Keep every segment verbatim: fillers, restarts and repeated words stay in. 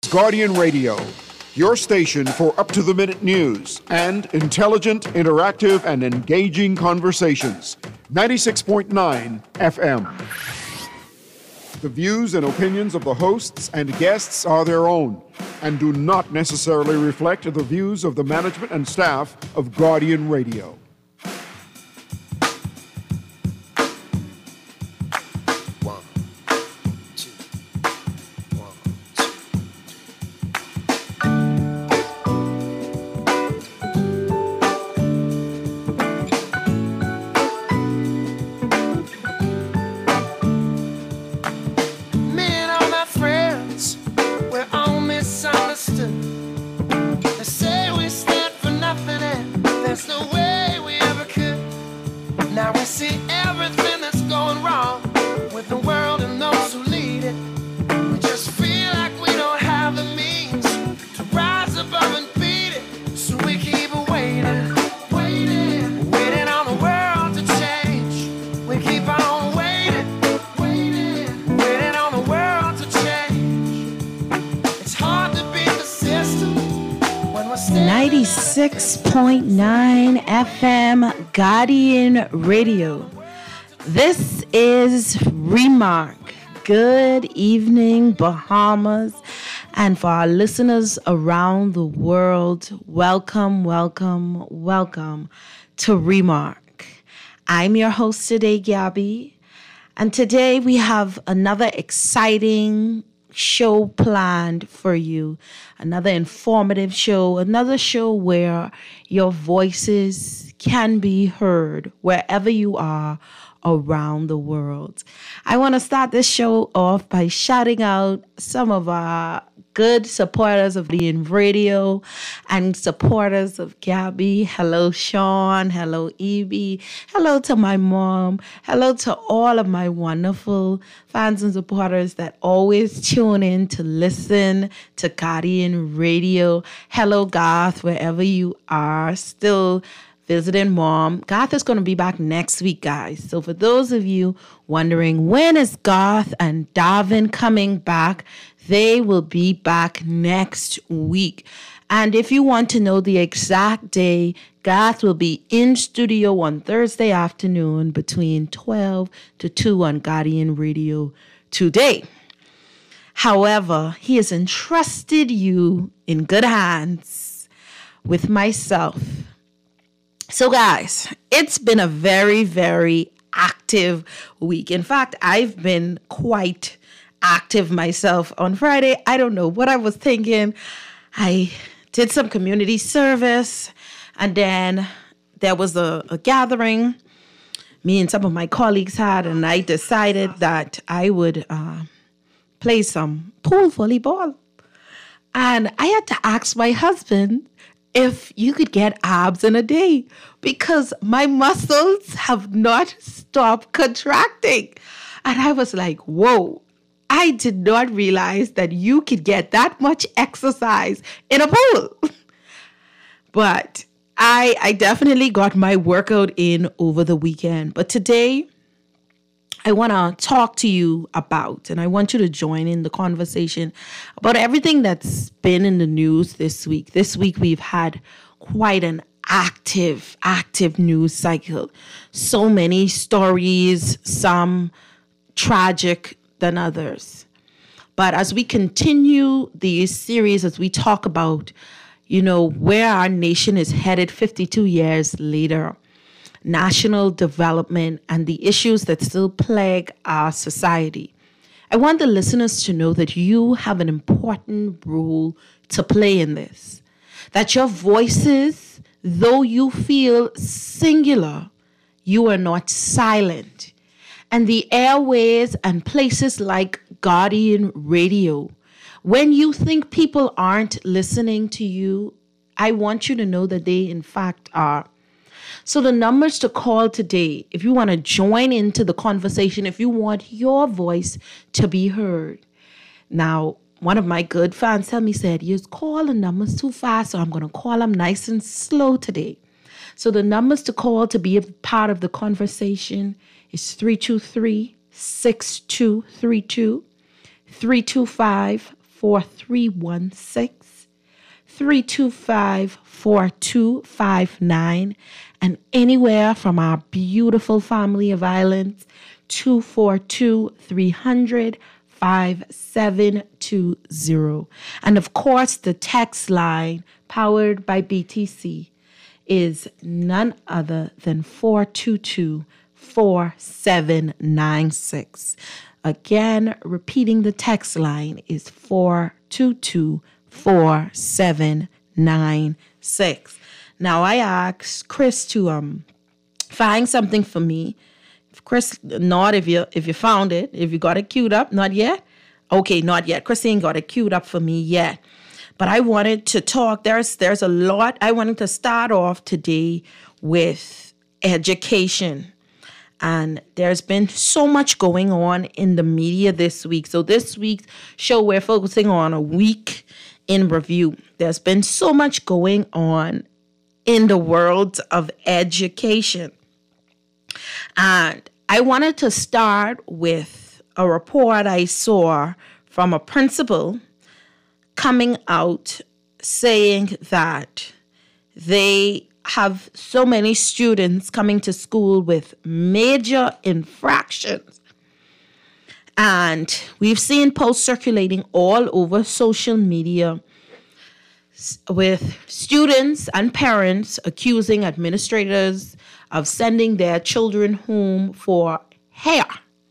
Guardian Radio, your station for up-to-the-minute news and intelligent, interactive, and engaging conversations. ninety-six point nine F M. The views and opinions of the hosts and guests are their own and do not necessarily reflect the views of the management and staff of Guardian Radio. ninety-six point nine F M Guardian Radio. This is Remark. Good evening, Bahamas. And for our listeners around the world, welcome, welcome, welcome to Remark. I'm your host today, Gabby. And today we have another exciting show planned for you. Another informative show, another show where your voices can be heard wherever you are around the world. I want to start this show off by shouting out some of our good supporters of the Radio and supporters of Gabby. Hello, Sean. Hello, Evie. Hello to my mom. Hello to all of my wonderful fans and supporters that always tune in to listen to Guardian Radio. Hello, Garth, wherever you are. Still visiting mom. Garth is going to be back next week, guys. So for those of you wondering, when is Garth and Darvin coming back? They will be back next week. And if you want to know the exact day, Garth will be in studio on Thursday afternoon between twelve to two on Guardian Radio today. However, he has entrusted you in good hands with myself. So guys, it's been a very, very active week. In fact, I've been quite active myself. On Friday, I don't know what I was thinking. I did some community service, and then there was a, a gathering me and some of my colleagues had, and I decided that I would uh, play some pool volleyball. And I had to ask my husband if you could get abs in a day, because my muscles have not stopped contracting. And I was like, whoa, I did not realize that you could get that much exercise in a pool. But I, I definitely got my workout in over the weekend. But today, I want to talk to you about, and I want you to join in the conversation about everything that's been in the news this week. This week, we've had quite an active, active news cycle. So many stories, some tragic than others. But as we continue these series, as we talk about, you know, where our nation is headed fifty-two years later, national development, and the issues that still plague our society, I want the listeners to know that you have an important role to play in this. That your voices, though you feel singular, you are not silent. And the airways and places like Guardian Radio, when you think people aren't listening to you, I want you to know that they in fact are. So the numbers to call today, if you want to join into the conversation, if you want your voice to be heard. Now, one of my good fans tell me, said, you call the numbers too fast, so I'm going to call them nice and slow today. So the numbers to call to be a part of the conversation is three two three, six two three two, three two five, four three one six, three two five, four two five nine, and anywhere from our beautiful family of islands, two four two, three hundred, five seven two zero. And of course, the text line powered by B T C is none other than four two two, four seven nine six. Again, repeating the text line is four two two, four seven nine six. Now, I asked Chris to um find something for me. Chris, nod if you if you found it. If you got it queued up, not yet? Okay, not yet. Chris ain't got it queued up for me yet. But I wanted to talk. There's there's a lot. I wanted to start off today with education. And there's been so much going on in the media this week. So this week's show, we're focusing on a week in review. There's been so much going on in the world of education. And I wanted to start with a report I saw from a principal coming out saying that they have so many students coming to school with major infractions. And we've seen posts circulating all over social media with students and parents accusing administrators of sending their children home for hair.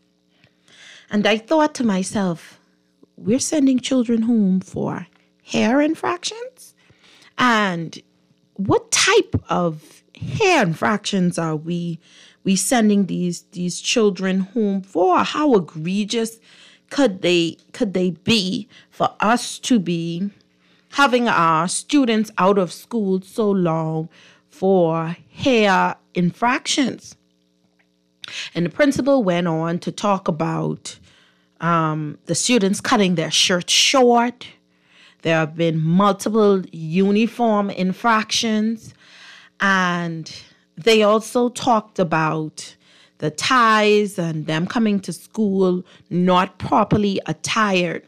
And I thought to myself, we're sending children home for hair infractions? And what type of hair infractions are we we sending these these children home for? How egregious could they could they be for us to be having our students out of school so long for hair infractions? And the principal went on to talk about um, the students cutting their shirts short. There have been multiple uniform infractions. And they also talked about the ties and them coming to school not properly attired.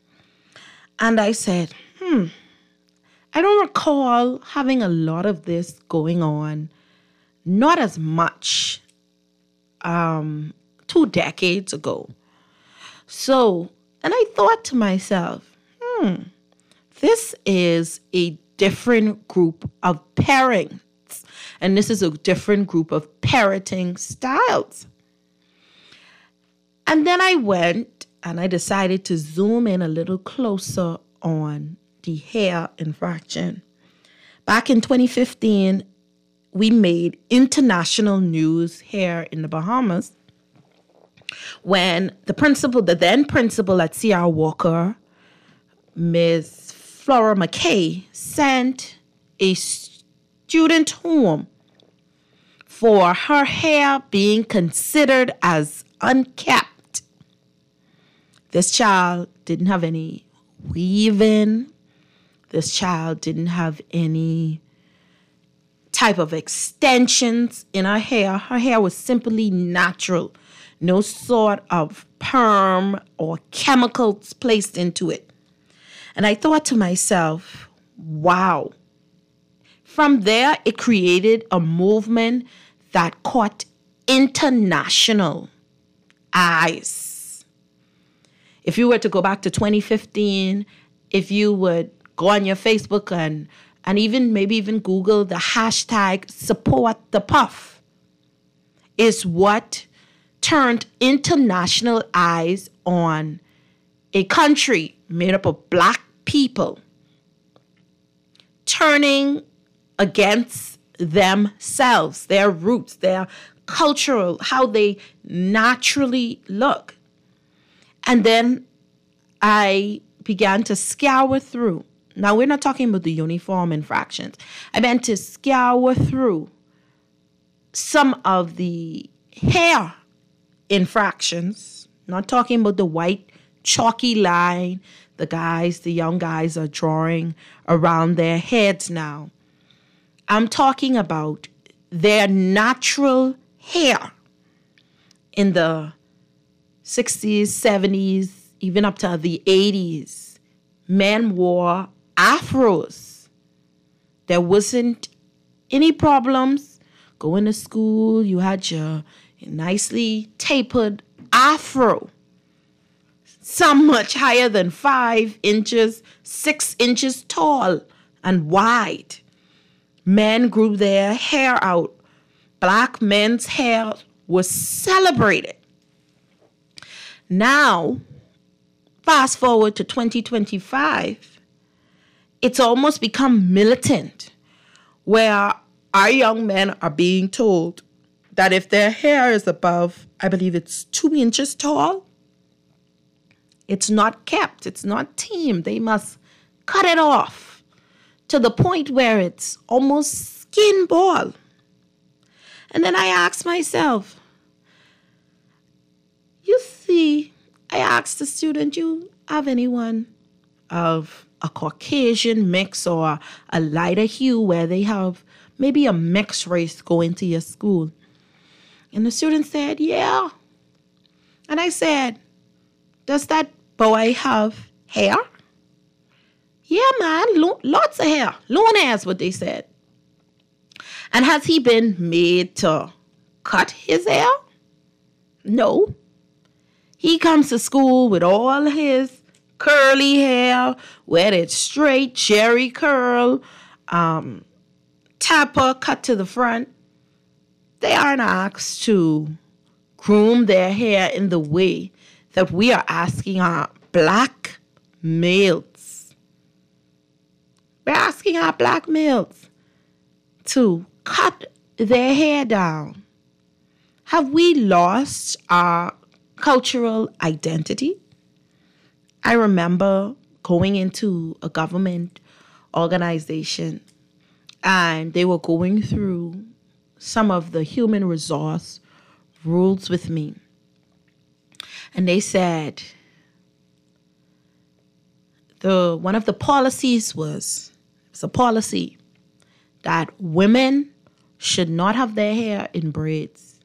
And I said, hmm, I don't recall having a lot of this going on. Not as much um, two decades ago. So, and I thought to myself, hmm, this is a different group of parents. And this is a different group of parenting styles. And then I went and I decided to zoom in a little closer on the hair infraction. Back in twenty fifteen, we made international news here in the Bahamas when the principal, the then principal at C R Walker, Miz Flora McKay, sent a student home for her hair being considered as unkept. This child didn't have any weave-in. This child didn't have any type of extensions in her hair. Her hair was simply natural. No sort of perm or chemicals placed into it. And I thought to myself, wow. From there, it created a movement that caught international eyes. If you were to go back to twenty fifteen, if you would go on your Facebook and, and even maybe even Google the hashtag support the puff, is what turned international eyes on a country made up of black people turning against themselves, their roots, their cultural, how they naturally look. And then I began to scour through. Now, we're not talking about the uniform infractions. I began to scour through some of the hair infractions, not talking about the white chalky line the guys, the young guys are drawing around their heads now. I'm talking about their natural hair in the sixties, seventies, even up to the eighties, men wore afros. There wasn't any problems going to school. You had your nicely tapered afro. Some much higher than five inches, six inches tall and wide. Men grew their hair out. Black men's hair was celebrated. Now, fast forward to twenty twenty-five, it's almost become militant, where our young men are being told that if their hair is above, I believe it's two inches tall, it's not kept, it's not tamed. They must cut it off to the point where it's almost skin bald. And then I asked myself, you see, I asked the student, you have anyone of a Caucasian mix or a lighter hue where they have maybe a mixed race going to your school? And the student said, yeah. And I said, does that boy have hair? Yeah, man, lo- lots of hair. Long hair is what they said. And has he been made to cut his hair? No. He comes to school with all his curly hair, whether it's straight, jerry curl, um, tapper cut to the front. They aren't asked to groom their hair in the way that we are asking our black males. We're asking our black males to cut their hair down. Have we lost our cultural identity? I remember going into a government organization and they were going through some of the human resource rules with me. And they said the one of the policies was, it's a policy that women should not have their hair in braids.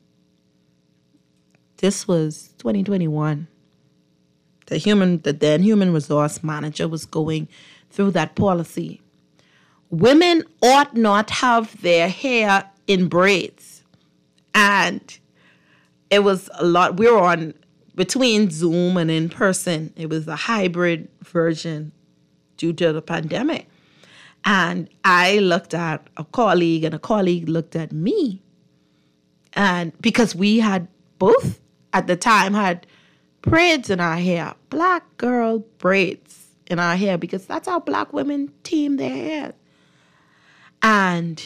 This was twenty twenty-one. The human, the then human resource manager was going through that policy. Women ought not have their hair in braids. And it was a lot. We were on between Zoom and in person. It was a hybrid version due to the pandemic. And I looked at a colleague and a colleague looked at me. And because we had both at the time had braids in our hair, black girl braids in our hair, because that's how black women team their hair. And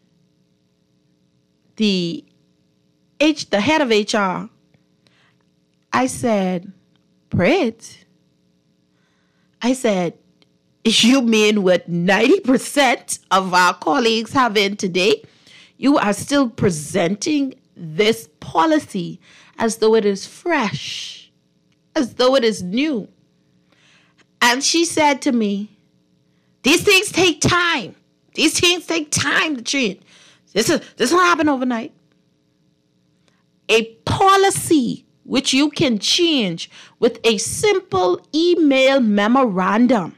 the H, the head of H R, I said, braids? I said, you mean what ninety percent of our colleagues have in today? You are still presenting this policy as though it is fresh, as though it is new. And she said to me, these things take time. These things take time to change. This is this won't happen overnight. A policy which you can change with a simple email memorandum.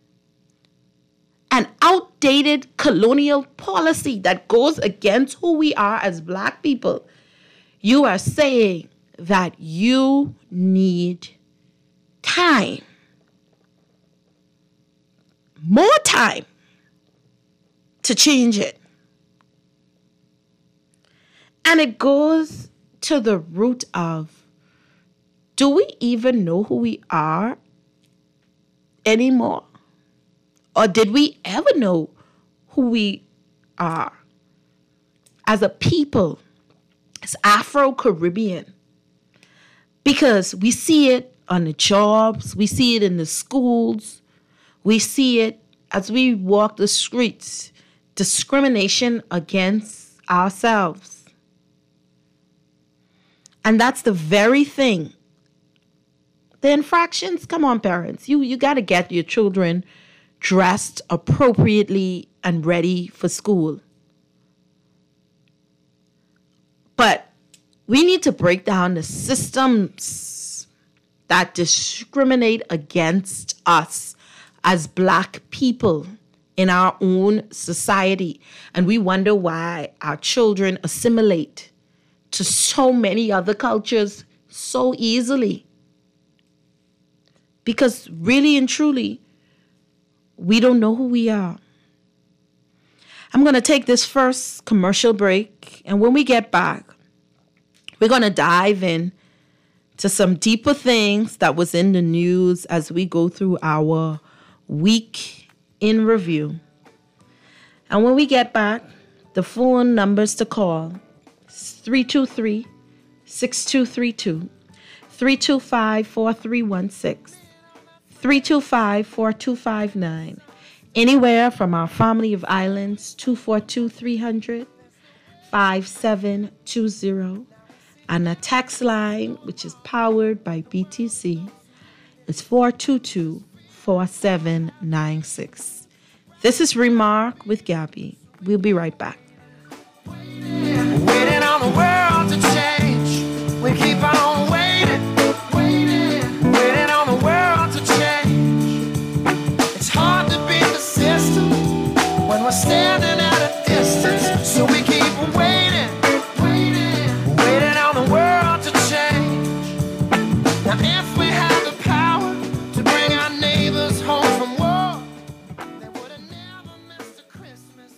An outdated colonial policy that goes against who we are as black people. You are saying that you need time. More time to change it. And it goes to the root of, do we even know who we are anymore? Or did we ever know who we are as a people, as Afro-Caribbean? Because we see it on the jobs, we see it in the schools, we see it as we walk the streets, discrimination against ourselves. And that's the very thing. The infractions, come on, parents, you, you got to get your children dressed appropriately and ready for school. But we need to break down the systems that discriminate against us as Black people in our own society. And we wonder why our children assimilate to so many other cultures so easily. Because really and truly, we don't know who we are. I'm going to take this first commercial break. And when we get back, we're going to dive in to some deeper things that was in the news as we go through our week in review. And when we get back, the phone numbers to call is three two three, six two three two, three two five, four three one six, three two five, four two five nine. Anywhere from our family of islands, two four two, three hundred, five seven two zero. And a text line, which is powered by B T C, is four two two, four seven nine six. This is Remark with Gabby. We'll be right back. Waiting on the world to change. We keep on waiting, waiting, waiting on the world to change. It's hard to beat the system when we're standing at a distance. So we keep waiting, waiting, waiting on the world to change. Now if we had the power to bring our neighbors home from war, they would have never missed a Christmas.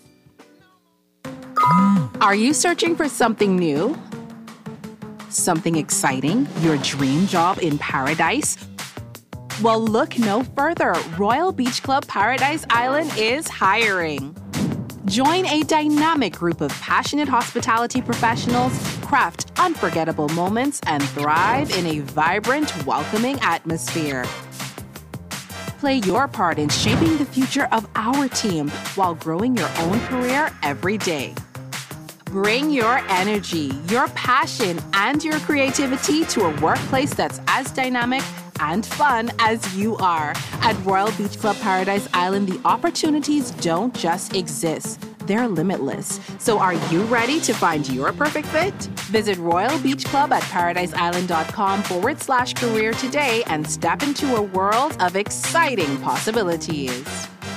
Are you searching for something new? Something exciting? Your dream job in paradise? Well, look no further. Royal Beach Club Paradise Island is hiring. Join a dynamic group of passionate hospitality professionals, craft unforgettable moments, and thrive in a vibrant, welcoming atmosphere. Play your part in shaping the future of our team while growing your own career every day. Bring your energy, your passion, and your creativity to a workplace that's as dynamic and fun as you are. At Royal Beach Club Paradise Island, the opportunities don't just exist. They're limitless. So are you ready to find your perfect fit? Visit Royal Beach Club at paradiseisland.com forward slash career today and step into a world of exciting possibilities.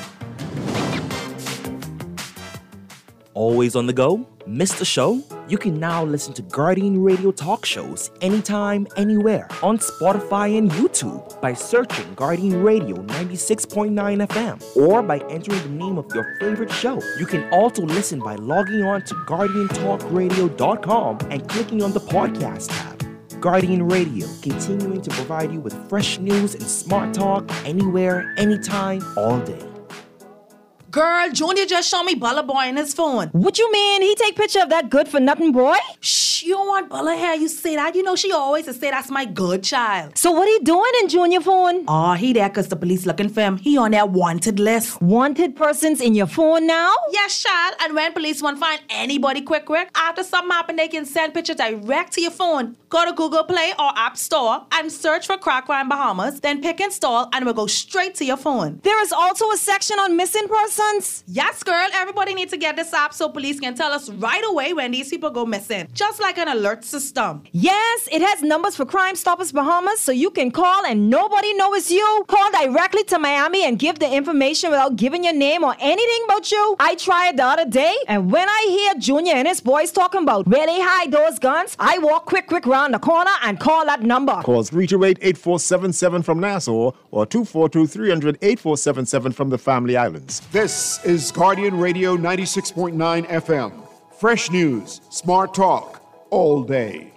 Always on the go? Missed the show? You can now listen to Guardian Radio talk shows anytime, anywhere on Spotify and YouTube by searching Guardian Radio ninety-six point nine F M or by entering the name of your favorite show. You can also listen by logging on to guardian talk radio dot com and clicking on the podcast tab. Guardian Radio, continuing to provide you with fresh news and smart talk anywhere, anytime, all day. Girl, Junior just showed me Bella Boy in his phone. What you mean? He take picture of that good-for-nothing boy? Shh, you don't want Bella here. You say that. You know she always say that's my good child. So what he doing in Junior phone? Oh, he there because the police looking for him. He on their wanted list. Wanted persons in your phone now? Yes, child. And when police want to find anybody quick, quick, after something happen, they can send picture direct to your phone. Go to Google Play or App Store and search for Crack Crime Bahamas. Then pick install and it will go straight to your phone. There is also a section on missing persons. Yes, girl. Everybody needs to get this app so police can tell us right away when these people go missing. Just like an alert system. Yes, it has numbers for Crime Stoppers Bahamas, so you can call and nobody knows it's you. Call directly to Miami and give the information without giving your name or anything about you. I tried the other day, and when I hear Junior and his boys talking about where they hide those guns, I walk quick, quick round the corner and call that number. Call three two eight, eight four seven seven from Nassau or two four two, three hundred, eight four seven seven from the Family Islands. This is Guardian Radio ninety-six point nine F M. Fresh news, smart talk, all day.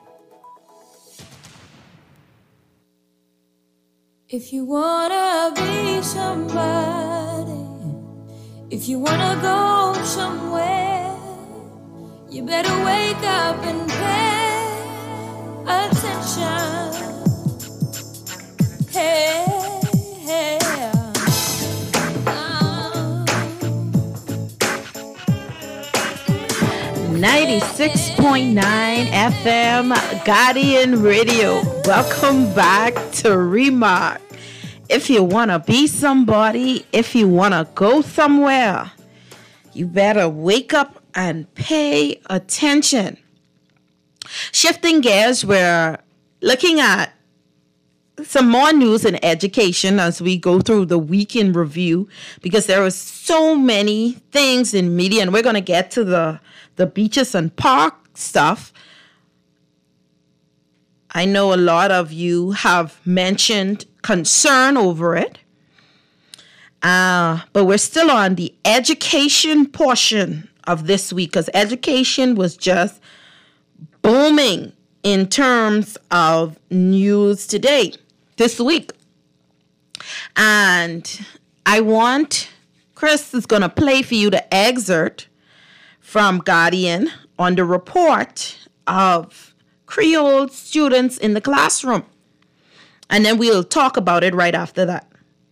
If you wanna be somebody, if you wanna go somewhere, you better wake up and pay attention. Hey, hey. ninety-six point nine F M Guardian Radio. Welcome back to Remark. If you want to be somebody, if you want to go somewhere, you better wake up and pay attention. Shifting gears, we're looking at some more news in education as we go through the week in review, because there are so many things in media, and we're going to get to the, the beaches and park stuff. I know a lot of you have mentioned concern over it. Uh, but we're still on the education portion of this week, because education was just booming in terms of news today, this week. And I want, Chris is going to play for you the excerpt from Guardian on the report of Creole students in the classroom. And then we'll talk about it right after that.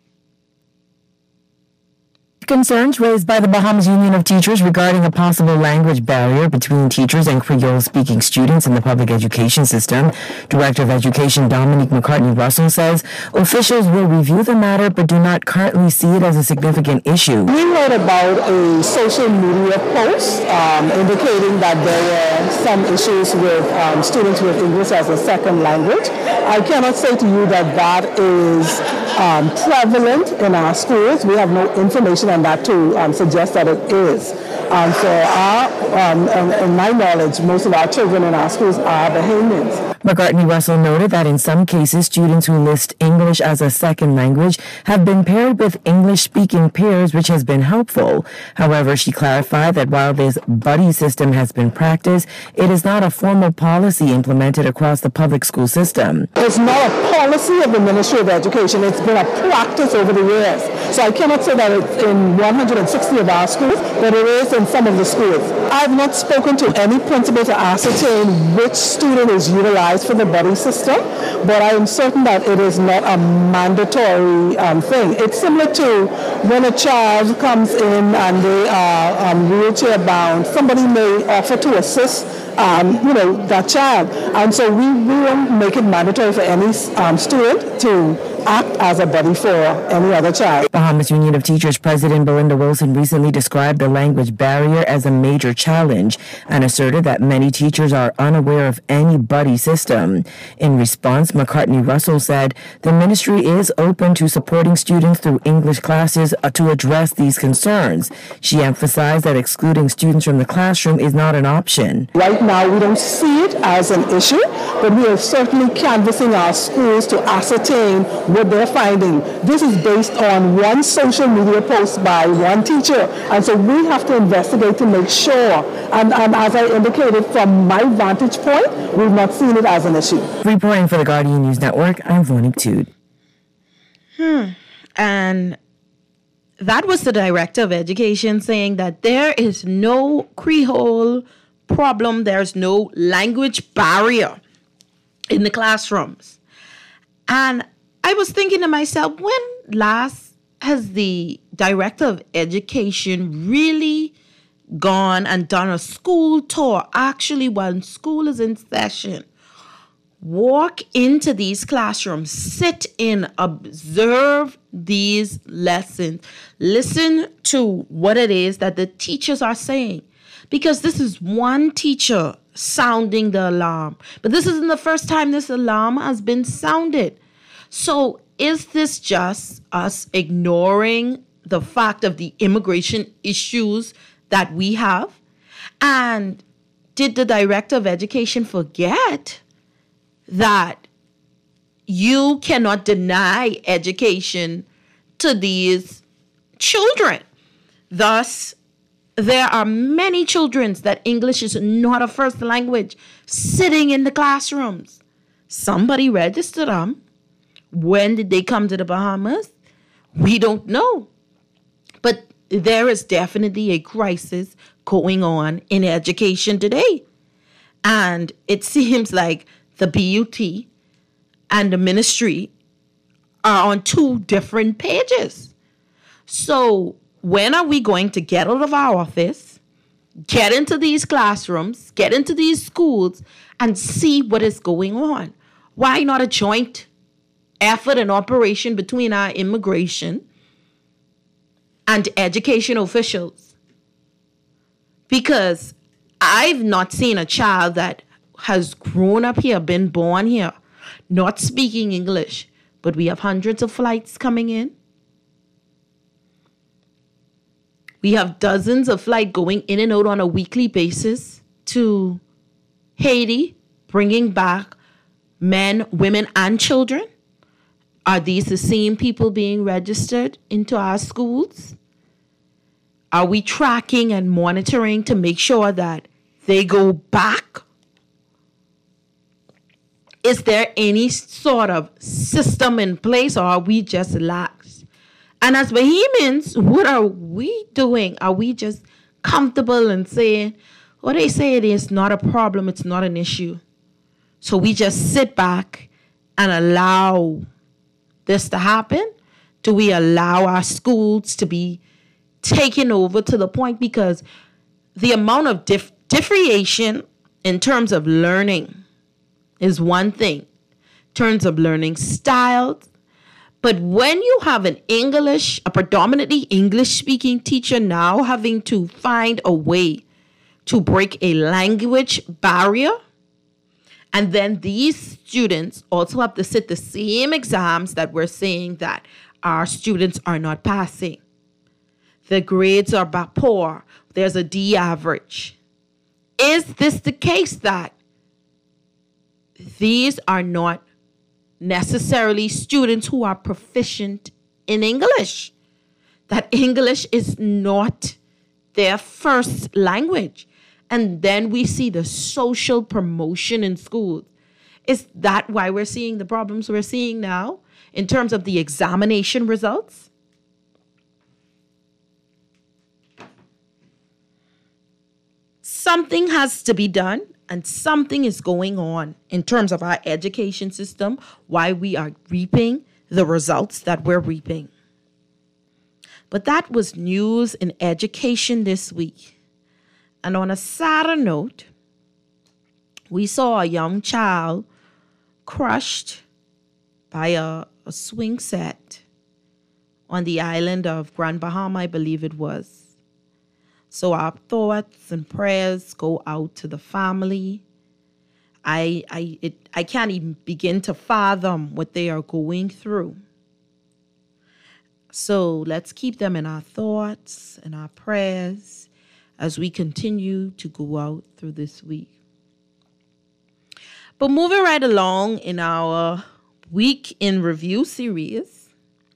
Concerns raised by the Bahamas Union of Teachers regarding a possible language barrier between teachers and Creole-speaking students in the public education system. Director of Education Dominique McCartney-Russell says officials will review the matter but do not currently see it as a significant issue. We heard about a social media post um, indicating that there were some issues with um, students with English as a second language. I cannot say to you that that is um, prevalent in our schools. We have no information on that to um, suggest that it is. Um, so our, um, in my knowledge, most of our children in our schools are Bahamians. McCartney-Russell noted that in some cases, students who list English as a second language have been paired with English-speaking peers, which has been helpful. However, she clarified that while this buddy system has been practiced, it is not a formal policy implemented across the public school system. It's not a policy of the Ministry of Education. It's been a practice over the years. So I cannot say that it's in one hundred sixty of our schools, but it is in some of the schools. I've not spoken to any principal to ascertain which student is utilized for the buddy system, but I am certain that it is not a mandatory um, thing. It's similar to when a child comes in and they are um, wheelchair bound, somebody may offer to assist um, you know, that child. And so we, we won't make it mandatory for any um, student to act as a buddy for any other child. Bahamas Union of Teachers President Belinda Wilson recently described the language barrier as a major challenge and asserted that many teachers are unaware of any buddy system. In response, McCartney-Russell said the ministry is open to supporting students through English classes to address these concerns. She emphasized that excluding students from the classroom is not an option. Right now, we don't see it as an issue, but we are certainly canvassing our schools to ascertain what they're finding. This is based on one social media post by one teacher, and so we have to investigate to make sure. And, and as I indicated, from my vantage point, we've not seen it as an issue. Reporting for the Guardian News Network, I'm Vonique Tude. Hmm. And that was the Director of Education saying that there is no Creole problem, there's no language barrier in the classrooms. And I was thinking to myself, when last has the Director of Education really gone and done a school tour, actually while school is in session? Walk into these classrooms, sit in, observe these lessons, listen to what it is that the teachers are saying. Because this is one teacher sounding the alarm. But this isn't the first time this alarm has been sounded. So is this just us ignoring the fact of the immigration issues that we have? And did the Director of Education forget that you cannot deny education to these children? Thus, there are many children that English is not a first language sitting in the classrooms. Somebody registered them. When did they come to the Bahamas? We don't know. But there is definitely a crisis going on in education today. And it seems like the B U T and the ministry are on two different pages. So when are we going to get out of our office, get into these classrooms, get into these schools, and see what is going on? Why not a joint effort and operation between our immigration and education officials? Because I've not seen a child that has grown up here, been born here, not speaking English, but we have hundreds of flights coming in. We have dozens of flights going in and out on a weekly basis to Haiti, bringing back men, women, and children. Are these the same people being registered into our schools? Are we tracking and monitoring to make sure that they go back? Is there any sort of system in place, or are we just lax? And as Bahamians, what are we doing? Are we just comfortable and saying, well, they say it is not a problem, it's not an issue. So we just sit back and allow this to happen? Do we allow our schools to be taken over to the point? Because the amount of dif- differentiation in terms of learning is one thing, in terms of learning styles. But when you have an English, a predominantly English-speaking teacher now having to find a way to break a language barrier, and then these students also have to sit the same exams that we're saying that our students are not passing. The grades are poor. There's a D average. Is this the case that these are not necessarily students who are proficient in English? That English is not their first language. And then we see the social promotion in schools. Is that why we're seeing the problems we're seeing now in terms of the examination results? Something has to be done, and something is going on in terms of our education system, why we are reaping the results that we're reaping. But that was news in education this week. And on a sadder note, we saw a young child crushed by a, a swing set on the island of Grand Bahama, I believe it was. So our thoughts and prayers go out to the family. I I it, I can't even begin to fathom what they are going through. So let's keep them in our thoughts and our prayers as we continue to go out through this week. But moving right along in our Week in Review series,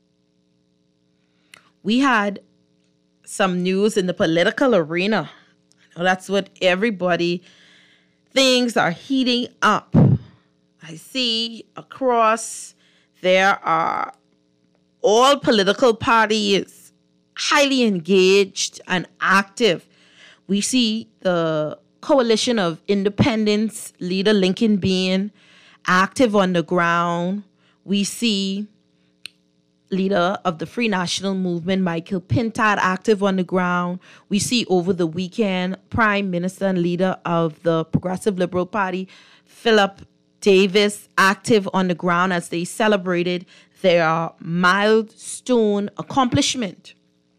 we had some news in the political arena. I know that's what everybody thinks are heating up. I see across there are all political parties highly engaged and active. We see the Coalition of Independence leader Lincoln Bean active on the ground. We see leader of the Free National Movement, Michael Pintard, active on the ground. We see over the weekend, Prime Minister and leader of the Progressive Liberal Party, Philip Davis, active on the ground as they celebrated their milestone accomplishment.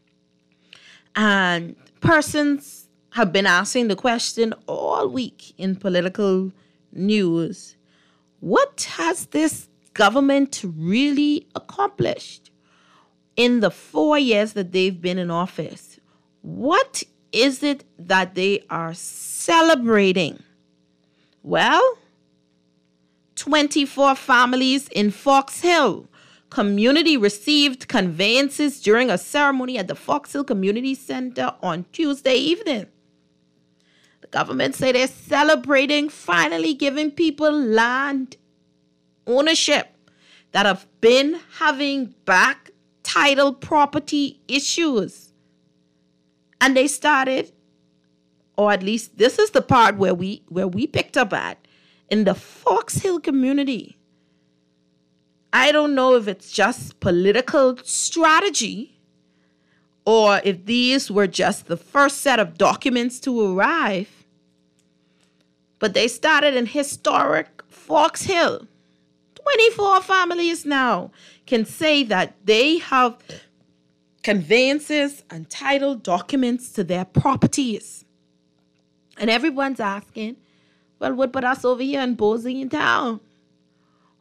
And persons have been asking the question all week in political news, what has this government really accomplished in the four years that they've been in office? What is it that they are celebrating? Well, twenty-four families in Fox Hill community received conveyances during a ceremony at the Fox Hill Community Center on Tuesday evening. The government say they're celebrating finally giving people land ownership that have been having back title property issues. And they started, or at least this is the part where we where we picked up at, in the Fox Hill community. I don't know if it's just political strategy or if these were just the first set of documents to arrive. But they started in historic Fox Hill. twenty-four families now can say that they have conveyances and title documents to their properties. And everyone's asking, well, what about us over here in Bosington Town?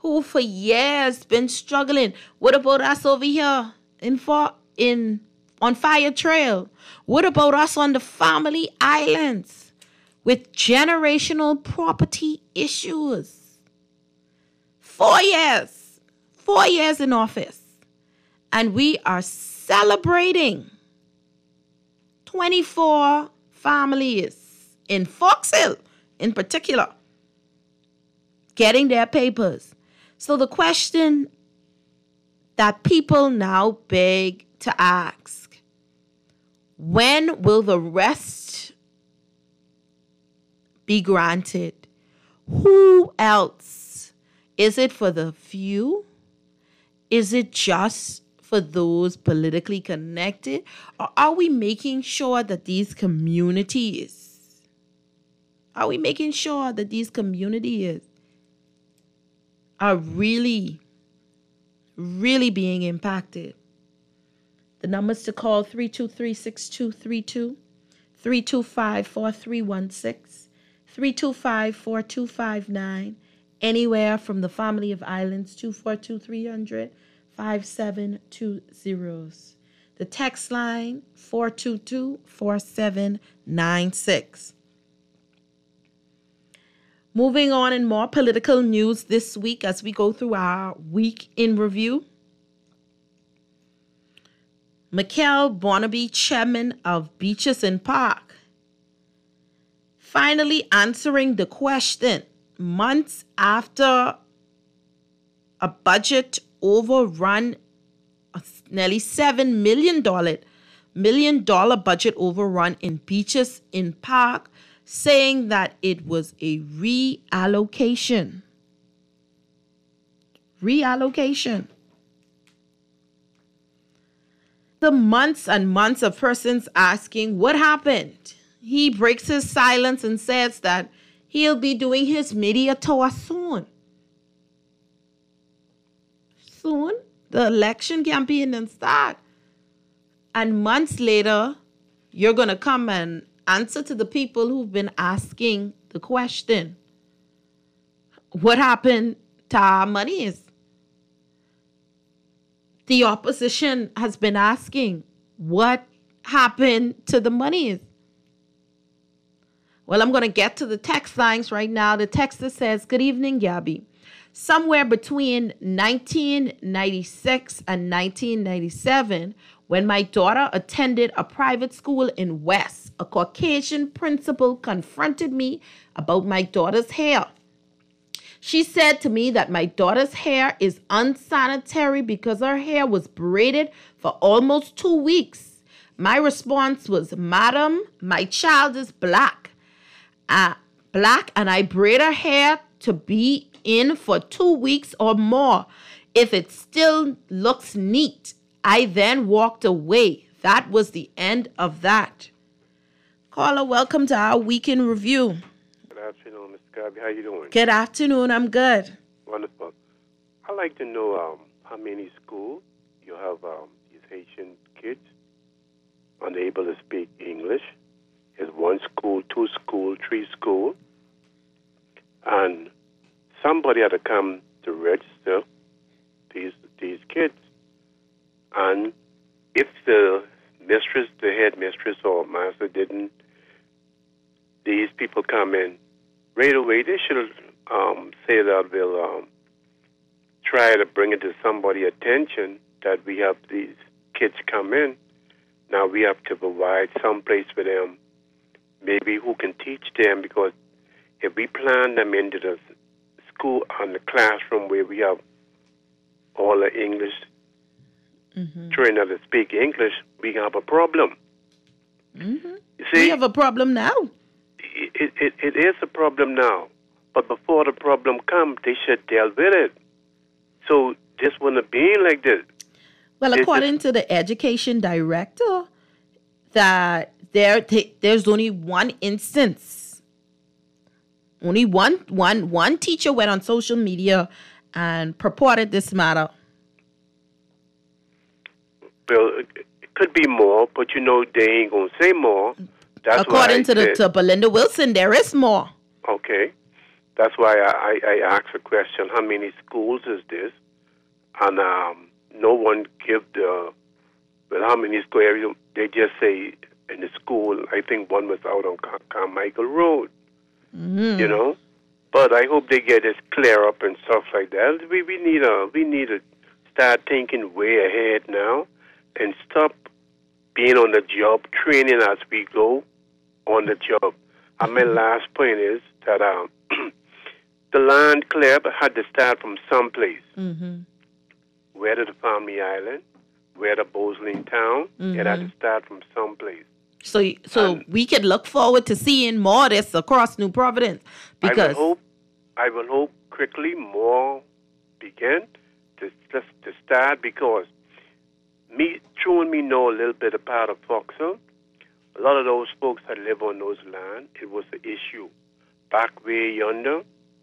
who for years been struggling. What about us over here in for in on Fire Trail? What about us on the Family Islands with generational property issues? Four years, four years in office, and we are celebrating twenty-four families in Fox Hill in particular getting their papers. So the question that people now beg to ask, when will the rest be granted? Who else? Is it for the few? Is it just for those politically connected? Or are we making sure that these communities, are we making sure that these communities are really, really being impacted? The numbers to call, three two three, six two three two, three two five, four three one six, three two five, four two five nine, anywhere from the Family of Islands, two four two, three hundred, five seven two zero. The text line, four two two, four seven nine six. Moving on in more political news this week as we go through our week in review. Mikhail Barnaby, chairman of Beaches and Park, finally answering the question months after a budget overrun, nearly seven million dollars million dollar budget overrun in Beaches in Park, saying that it was a reallocation. Reallocation. The months and months of persons asking what happened, he breaks his silence and says that he'll be doing his media tour soon. Soon, the election campaign then start. And months later, you're going to come and answer to the people who've been asking the question. What happened to our monies? The opposition has been asking, what happened to the monies? Well, I'm going to get to the text lines right now. The texter says, good evening, Gabby. Somewhere between nineteen ninety-six and nineteen ninety-seven, when my daughter attended a private school in West, a Caucasian principal confronted me about my daughter's hair. She said to me that my daughter's hair is unsanitary because her hair was braided for almost two weeks. My response was, Madam, my child is black. Uh, black and I braid her hair to be in for two weeks or more. If it still looks neat, I then walked away. That was the end of that. Caller, welcome to our weekend review. Good afternoon, Mister Gabby. How you doing? Good afternoon. I'm good. Wonderful. I'd like to know um, how many schools you have um, these Haitian kids unable to speak English. Is one school, two school, three school? And somebody had to come to register these these kids. And if the mistress, the head mistress or master didn't, these people come in right away. They should um, say that they'll um, try to bring it to somebody's attention that we have these kids come in. Now we have to provide some place for them, maybe who can teach them, because if we plan them into the school and the classroom where we have all the English, mm-hmm. trying to speak English, we have a problem. Mm-hmm. You see, we have a problem now. It, it, it is a problem now. But before the problem comes, they should deal with it. So this wouldn't be like this. Well, according to the education director, that there there's only one instance. Only one one one teacher went on social media and purported this matter. Well, it could be more, but you know they ain't gonna say more. That's according to the to Belinda Wilson, there is more. Okay, That's why I, I, I asked a question, how many schools is this? And um, no one give the, well, how many schools? They just say in the school, I think one was out on Car- Carmichael Road, Mm. you know? But I hope they get this clear up and stuff like that. We, we need a, we need to start thinking way ahead now and stop being on the job, training as we go on the job. And my last point is that um, the land club had to start from someplace, Mm-hmm. whether the Family Island, whether Bosley Town, it had to Mhm. start from someplace. So, so we could look forward to seeing more of this across New Providence I because will hope, I will hope quickly more begin to just to start because me, True and me know a little bit about of Foxhole. A lot of those folks that live on those land, it was the issue. Back way yonder,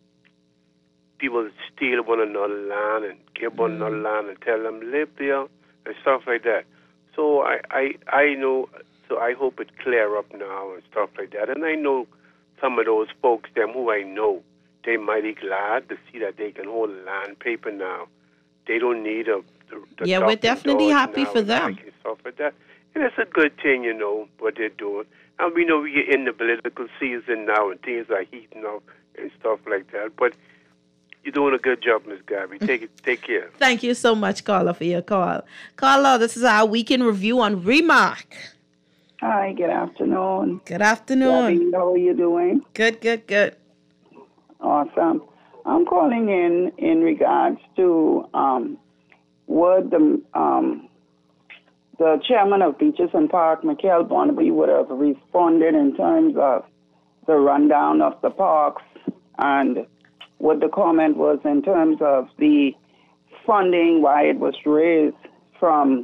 people steal one another land and give one another land and tell them live there and stuff like that. So I, I, I know, so I hope it clear up now and stuff like that. And I know some of those folks, them who I know, they mighty glad to see that they can hold land paper now. They don't need a the, the yeah, we're Dunkin' definitely Donuts happy now for and them. like and stuff like that. And it's a good thing, you know, what they're doing. And we know we get in the political season now and things are heating up and stuff like that. But you're doing a good job, Miss Gabby. Take it, take care. Thank you so much, Carla, for your call. Carla, this is our weekend review on Remark. Hi, good afternoon. Good afternoon. Gabby, how are you doing? Good, good, good. Awesome. I'm calling in in regards to um, what the um, the chairman of Beaches and Park, Michael Barnaby, would have responded in terms of the rundown of the parks and what the comment was in terms of the funding, why it was raised from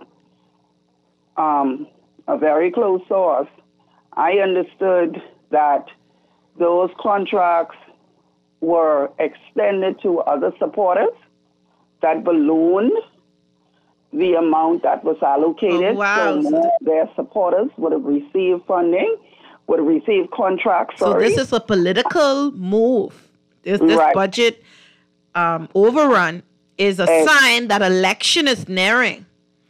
um, a very close source. I understood that those contracts were extended to other supporters that ballooned the amount that was allocated. Oh, wow. So more of their supporters would have received funding, would have received contracts. So sorry. this is a political move. This, this Right. budget um, overrun is a Ex- sign that election is nearing.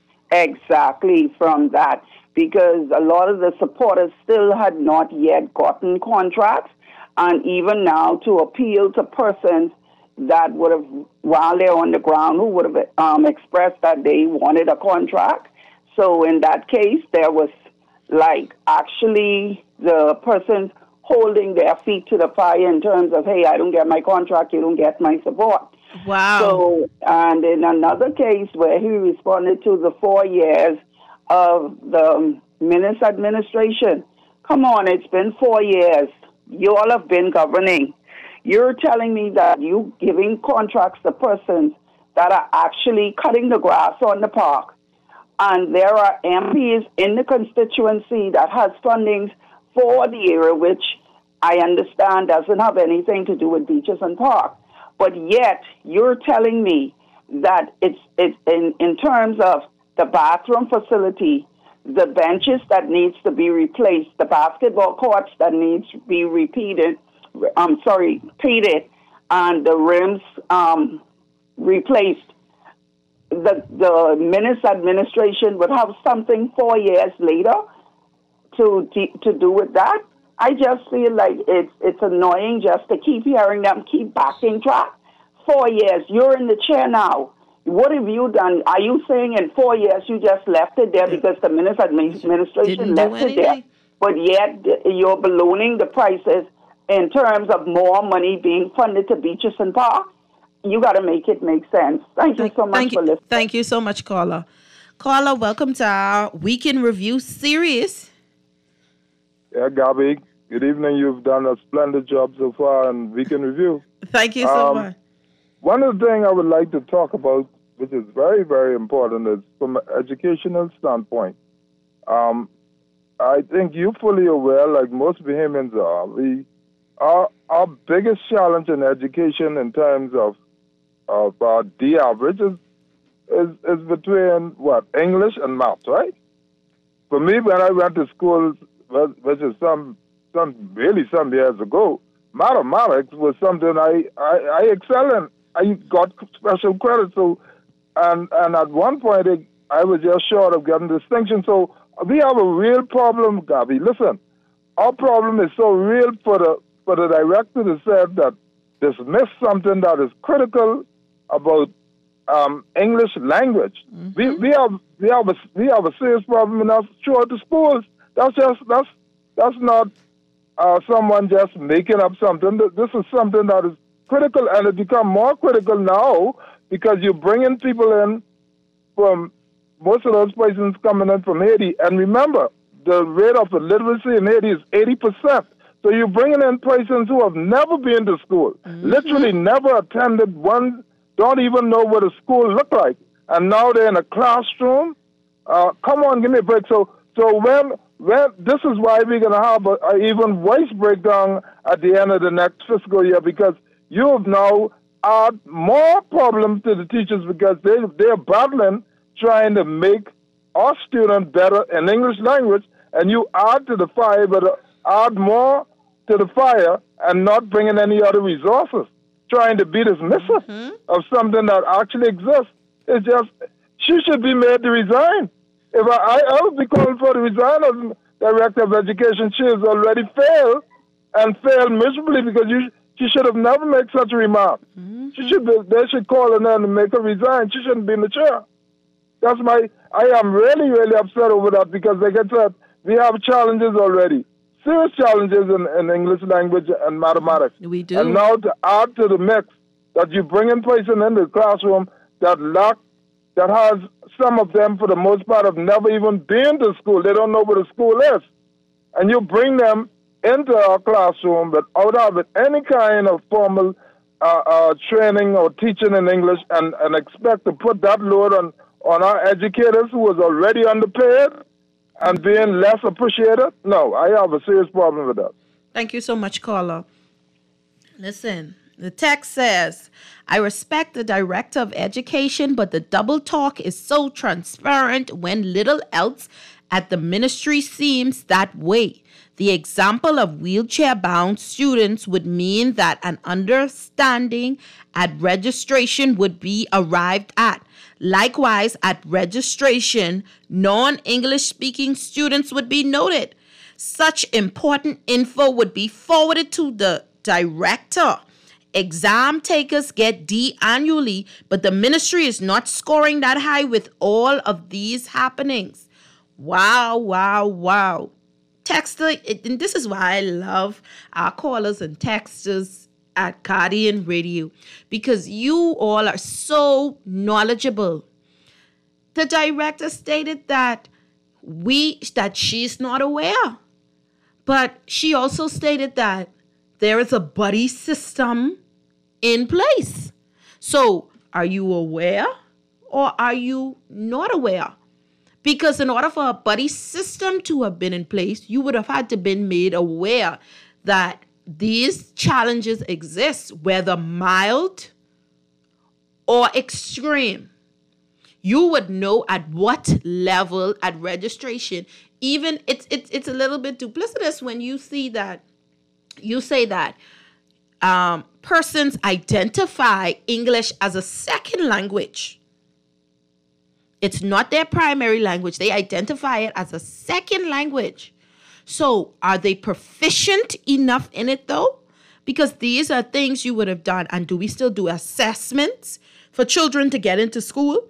Exactly from that, because a lot of the supporters still had not yet gotten contracts, and even now to appeal to persons that would have, while they're on the ground, who would have um, expressed that they wanted a contract. So in that case, there was like actually the person holding their feet to the fire in terms of, hey, I don't get my contract, you don't get my support. Wow. So, and in another case where he responded to the four years of the Minutes administration, come on, it's been four years. You all have been governing. You're telling me that you giving contracts to persons that are actually cutting the grass on the park. And there are M Ps in the constituency that has fundings for the area, which I understand doesn't have anything to do with beaches and park. But yet you're telling me that it's, it's in, in terms of the bathroom facility, the benches that needs to be replaced, the basketball courts that needs to be repeated, I'm sorry, repeated, and the rims um, replaced. The the Minutes administration would have something four years later to to do with that. I just feel like it's it's annoying just to keep hearing them keep backing track. Four years, you're in the chair now. What have you done? Are you saying in four years you just left it there because the Minutes administration left it there, but yet you're ballooning the prices in terms of more money being funded to beaches and parks? You got to make it make sense. Thank you so much Thank for you, listening. thank you so much, Carla. Carla, welcome to our weekend review series. Yeah, Gabby, good evening. You've done a splendid job so far on Weekend Review. Thank you so Um, much. One of the things I would like to talk about, which is very, very important, is from an educational standpoint. Um, I think you're fully aware, like most Bahamians are, we, our, our biggest challenge in education in terms of, of uh, the average is, is, is between, what, English and math, right? For me, when I went to school, which is some, some really some years ago, mathematics was something I, I, I excel in. I got special credit. So, and and at one point, it, I was just short of getting distinction. So we have a real problem, Gabby. Listen, our problem is so real for the for the director to say that dismiss something that is critical about um, English language. Mm-hmm. We we have we have a we have a serious problem in us throughout the schools. That's just that's that's not uh, someone just making up something. This is something that is critical, and it becomes more critical now because you're bringing people in from most of those persons coming in from Haiti. And remember, the rate of illiteracy in Haiti is eighty percent. So you're bringing in persons who have never been to school, mm-hmm. literally never attended one, don't even know what a school looked like. And now they're in a classroom. Uh, come on, give me a break. So so when, when this is why we're going to have a, a even worse breakdown at the end of the next fiscal year, because you have now add more problems to the teachers because they, they're battling trying to make our students better in English language, and you add to the fire, but add more to the fire and not bringing any other resources, trying to be dismissive mm-hmm. of something that actually exists. It's just, she should be made to resign. If I, I, I would be calling for the resign of Director of Education. She has already failed and failed miserably because you, she should have never made such a remark. Mm-hmm. She should be, they should call her in and make her resign. She shouldn't be in the chair. That's my, I am really, really upset over that because, like I said, we have challenges already. Serious challenges in, in English language and mathematics. We do. And now to add to the mix that you bring in person in the classroom that lack, that has some of them, for the most part, have never even been to school. They don't know what a school is. And you bring them into our classroom without having any kind of formal uh, uh, training or teaching in English and, and expect to put that load on, on our educators who was already underpaid and being less appreciated. No, I have a serious problem with that. Thank you so much, caller. Listen, the text says, I respect the Director of Education, but the double talk is so transparent when little else at the ministry seems that way. The example of wheelchair-bound students would mean that an understanding at registration would be arrived at. Likewise, at registration, non-English speaking students would be noted. Such important info would be forwarded to the director. Exam takers get D annually, but the ministry is not scoring that high with all of these happenings. Wow, wow, wow. Texter, it, and this is why I love our callers and texters at Guardian Radio, because you all are so knowledgeable. The director stated that we that she's not aware, but she also stated that there is a buddy system in place. So are you aware or are you not aware? Because in order for a buddy system to have been in place, you would have had to been made aware that these challenges exist, whether mild or extreme. You would know at what level at registration. Even it's it's it's a little bit duplicitous when you see that you say that um, persons identify English as a second language. It's not their primary language. They identify it as a second language. So are they proficient enough in it though? Because these are things you would have done. And do we still do assessments for children to get into school?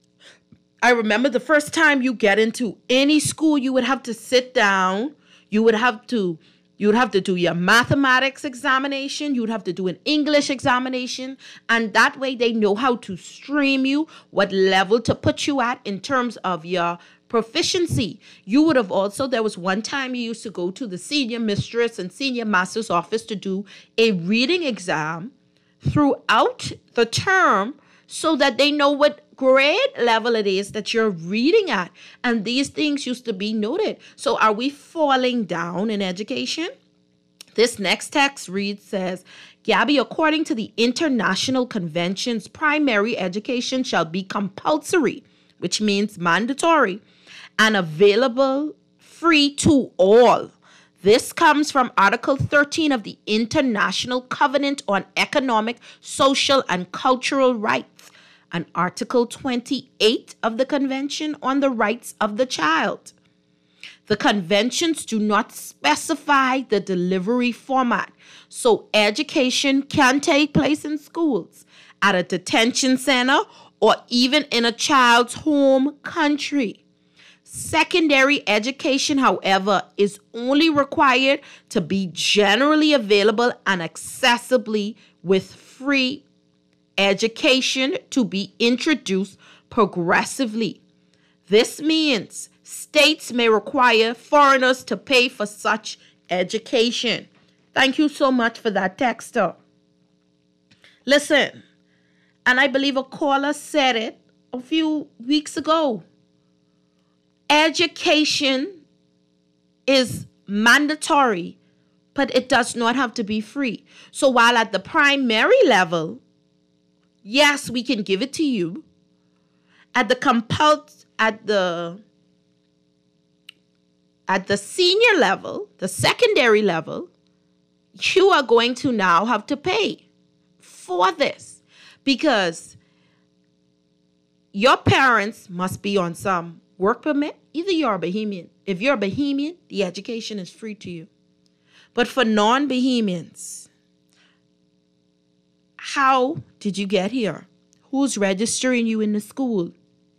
I remember the first time you get into any school, you would have to sit down. You would have to, you would have to do your mathematics examination. You would have to do an English examination. And that way they know how to stream you, what level to put you at in terms of your proficiency. You would have also, there was one time you used to go to the senior mistress and senior master's office to do a reading exam throughout the term so that they know what grade level it is that you're reading at. And these things used to be noted. So are we falling down in education? This next text reads, says, Gabby, according to the international conventions, primary education shall be compulsory, which means mandatory, and available free to all. This comes from Article thirteen of the International Covenant on Economic, Social, and Cultural Rights and Article twenty-eight of the Convention on the Rights of the Child. The conventions do not specify the delivery format, so education can take place in schools, at a detention center, or even in a child's home country. Secondary education, however, is only required to be generally available and accessibly with free education to be introduced progressively. This means states may require foreigners to pay for such education. Thank you so much for that, texter. Listen, and I believe a caller said it a few weeks ago. Education is mandatory, but it does not have to be free. So while at the primary level, yes, we can give it to you. At the compul- at the at the senior level, the secondary level, you are going to now have to pay for this because your parents must be on some work permit. Either you're a Bahamian. If you're a Bahamian, the education is free to you. But for non-Bahamians, how did you get here? Who's registering you in the school?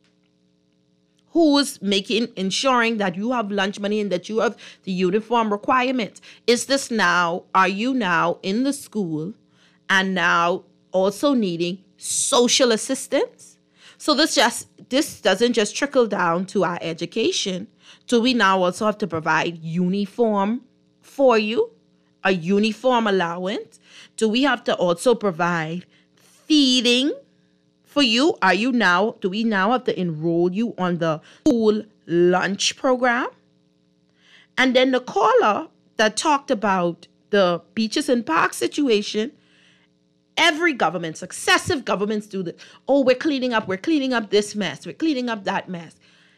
Who's making, ensuring that you have lunch money and that you have the uniform requirements? Is this now, are you now in the school and now also needing social assistance? So this just, this doesn't just trickle down to our education. Do we now also have to provide uniform for you? A uniform allowance? Do we have to also provide feeding for you? Are you now, do we now have to enroll you on the school lunch program? And then the caller that talked about the beaches and parks situation, every government, successive governments do this. Oh, we're cleaning up, we're cleaning up this mess, we're cleaning up that mess.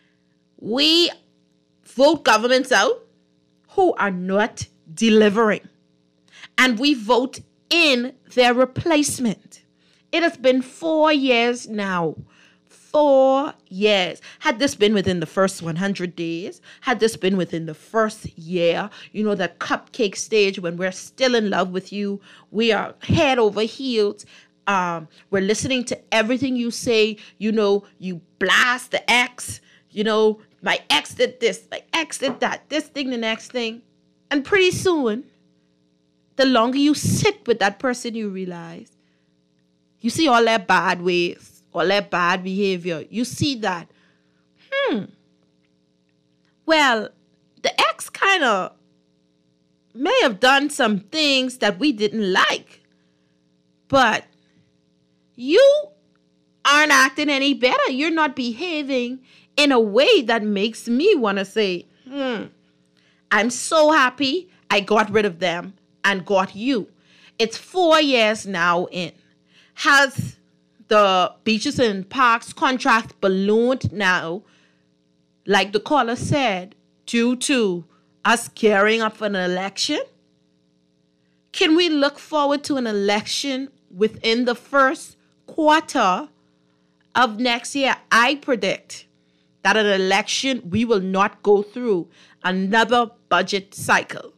We vote governments out who are not delivering. And we vote in their replacement. It has been four years now. Four years. Had this been within the first one hundred days, had this been within the first year, you know, that cupcake stage when we're still in love with you, we are head over heels, um, we're listening to everything you say, you know, you blast the ex, you know, my ex did this, my ex did that, this thing, the next thing. And pretty soon, the longer you sit with that person, you realize, you see all their bad ways, all their bad behavior. You see that, hmm, well, the ex kind of may have done some things that we didn't like, but you aren't acting any better. You're not behaving in a way that makes me want to say, hmm, I'm so happy I got rid of them and got you. It's four years now in. Has the beaches and parks contract ballooned now, like the caller said, due to us gearing up for an election? Can we look forward to an election within the first quarter of next year? I predict that an election, we will not go through another budget cycle.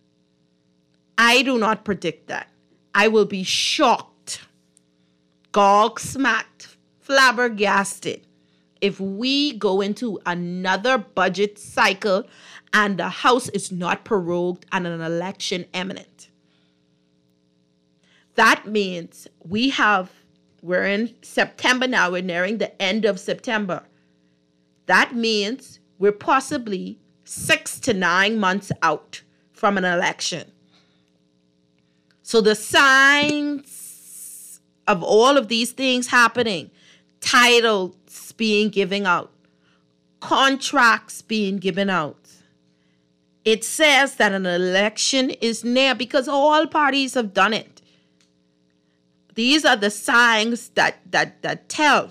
I do not predict that. I will be shocked, gobsmacked, flabbergasted if we go into another budget cycle and the House is not prorogued and an election imminent. That means we have, we're in September now, we're nearing the end of September. That means we're possibly six to nine months out from an election. So the signs of all of these things happening, titles being given out, contracts being given out, it says that an election is near because all parties have done it. These are the signs that that that tell.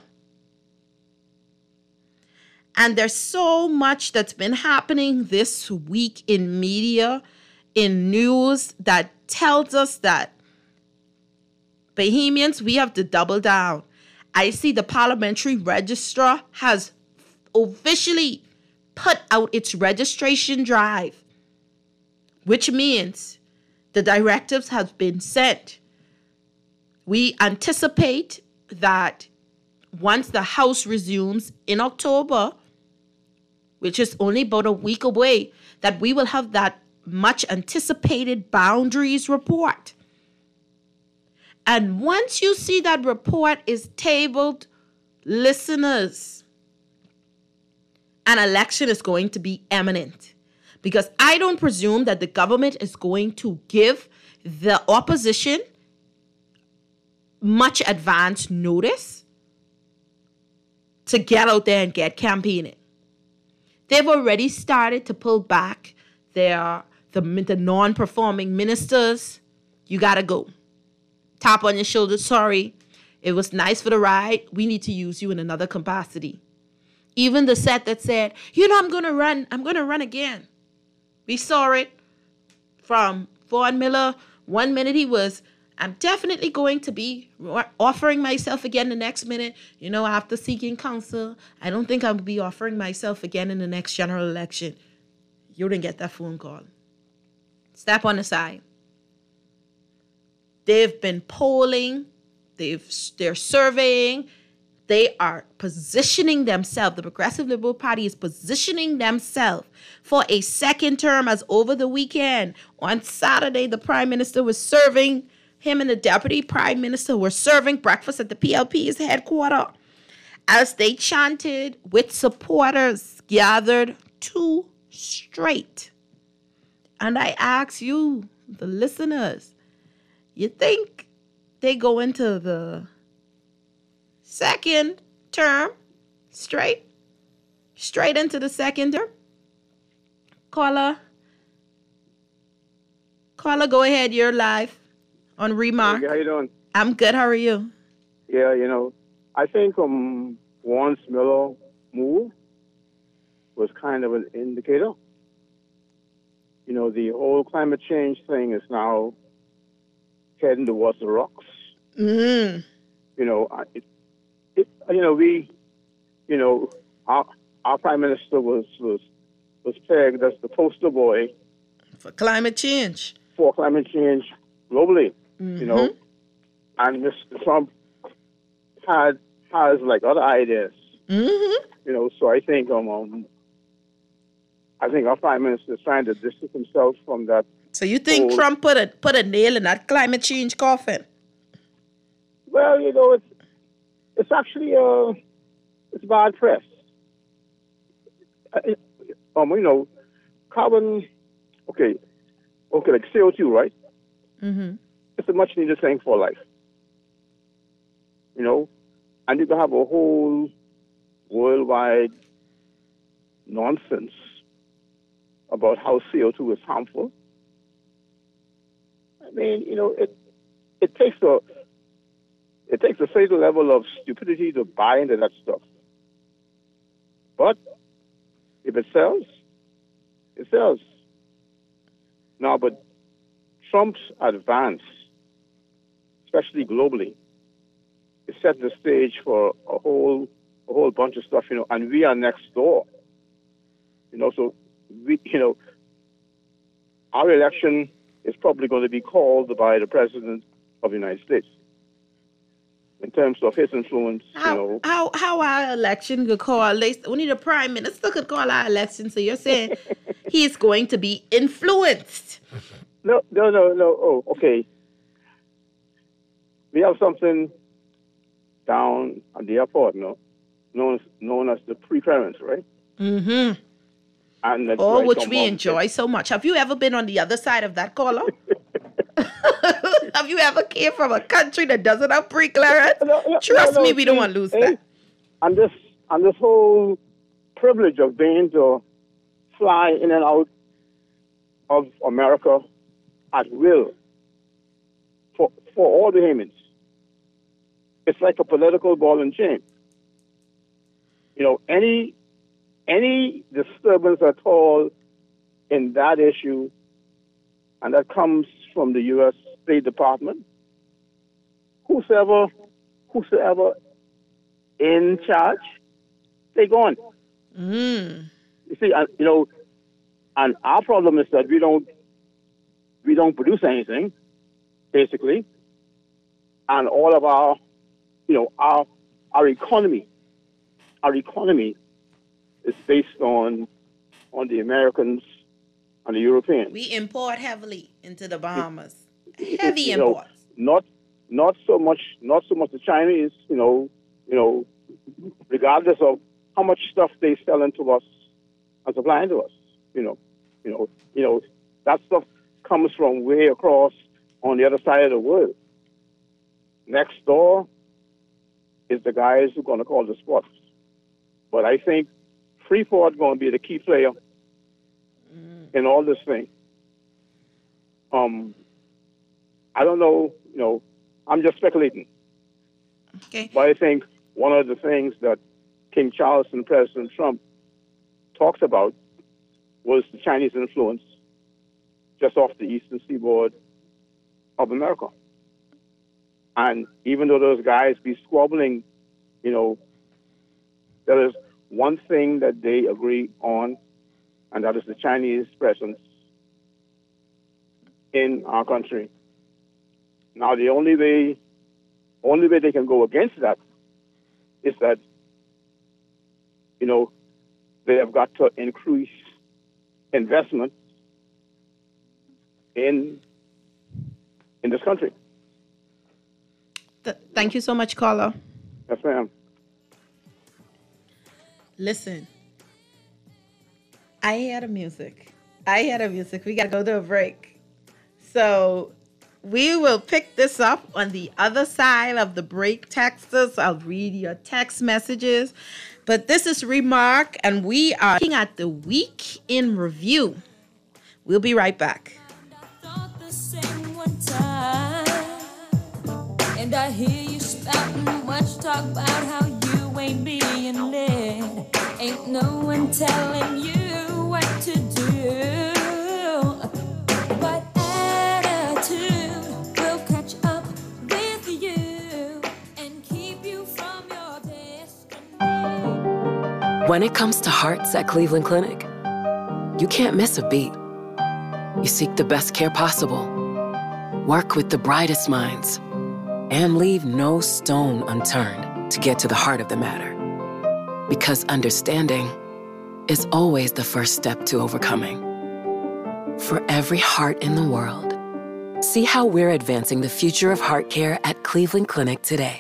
And there's so much that's been happening this week in media, in news that tells us that Bahamians, we have to double down. I see the parliamentary registrar has officially put out its registration drive, which means the directives have been sent. We anticipate that once the House resumes in October, which is only about a week away, that we will have that much anticipated boundaries report. And once you see that report is tabled, listeners, an election is going to be imminent. Because I don't presume that the government is going to give the opposition much advance notice to get out there and get campaigning. They've already started to pull back their the, the non-performing ministers. You got to go. Tap on your shoulder. Sorry, it was nice for the ride. We need to use you in another capacity. Even the set that said, you know, I'm going to run. I'm going to run again. We saw it from Vaughn Miller. One minute he was, I'm definitely going to be offering myself again the next minute. You know, after seeking counsel, I don't think I'll be offering myself again in the next general election. You didn't get that phone call. Step on the side. They've been polling. They've, they're surveying. They are positioning themselves. The Progressive Liberal Party is positioning themselves for a second term, as over the weekend. On Saturday, the Prime Minister was serving, him and the Deputy Prime Minister were serving breakfast at the P L P's headquarters as they chanted with supporters gathered two straight. And I ask you, the listeners, you think they go into the second term straight? Straight into the second term? Caller. Caller, go ahead. You're live on Remark. Hey, how you doing? I'm good. How are you? Yeah, you know, I think um, Warren's Miller move was kind of an indicator. You know, the whole climate change thing is now heading towards the rocks. Mm-hmm. You know, I, it, it, you know, we, you know, our our prime minister was was was pegged as the poster boy for climate change. For climate change globally, mm-hmm. you know, and Mister Trump had has like other ideas. Mm-hmm. You know, so I think um, um I think our prime minister is trying to distance himself from that. So you think whole, Trump put a put a nail in that climate change coffin? Well, you know, it's it's actually uh it's bad press. It, um, you know, carbon. Okay, okay, like C O two, right? Mm-hmm. It's a much needed thing for life. You know, and you can have a whole worldwide nonsense about how C O two is harmful. I mean, you know, it it takes a it takes a certain level of stupidity to buy into that stuff. But if it sells, it sells. Now, but Trump's advance, especially globally, is setting the stage for a whole a whole bunch of stuff, you know, and we are next door. You know, so we, you know, our election is probably going to be called by the President of the United States in terms of his influence. How, you know, how how our election could call? Only the Prime Minister could call our election. So you're saying he's going to be influenced? No, no, no, no. Oh, okay. We have something down at the airport, no, known known as the pre-clearance, right? Mm-hmm. And oh, which we enjoy so much. Have you ever been on the other side of that caller? Have you ever came from a country that doesn't have pre-clearance? No, no, Trust no, no, me, we see, don't want to lose hey, that. And this and this whole privilege of being able to fly in and out of America at will for for all the Bahamians. It's like a political ball and chain. You know, any any disturbance at all in that issue and that comes from the U S State Department. Whosoever, whosoever in charge, they gone. Mm. You see, uh, you know, and our problem is that we don't, we don't produce anything, basically, and all of our, you know, our, our economy, our economy is based on, on the Americans and the Europeans. We import heavily into the Bahamas. Heavy you know, imports. not, not so much, not so much the Chinese. You know, you know, regardless of how much stuff they sell into us and supplying to us. You know, you know, you know, that stuff comes from way across on the other side of the world. Next door is the guys who are going to call the spots. But I think Freeport is going to be the key player mm. in all this thing. Um, I don't know, you know, I'm just speculating. Okay. But I think one of the things that King Charles and President Trump talks about was the Chinese influence just off the eastern seaboard of America. And even though those guys be squabbling, you know, there is one thing that they agree on, and that is the Chinese presence in our country. Now, the only way, only way they can go against that is that, you know, they have got to increase investment in in this country. Th- thank you so much, caller. Yes, ma'am. Listen, I hear the music. I hear the music. We got to go to a break. So we will pick this up on the other side of the break. Texters, I'll read your text messages. But this is Remark, and we are looking at the week in review. We'll be right back. And I hear you spouting much talk about how you ain't being led. Ain't no one telling you what to do. But attitude will catch up with you and keep you from your destiny. When it comes to hearts at Cleveland Clinic, you can't miss a beat. You seek the best care possible, work with the brightest minds, and leave no stone unturned to get to the heart of the matter. Because understanding is always the first step to overcoming. For every heart in the world, see how we're advancing the future of heart care at Cleveland Clinic today.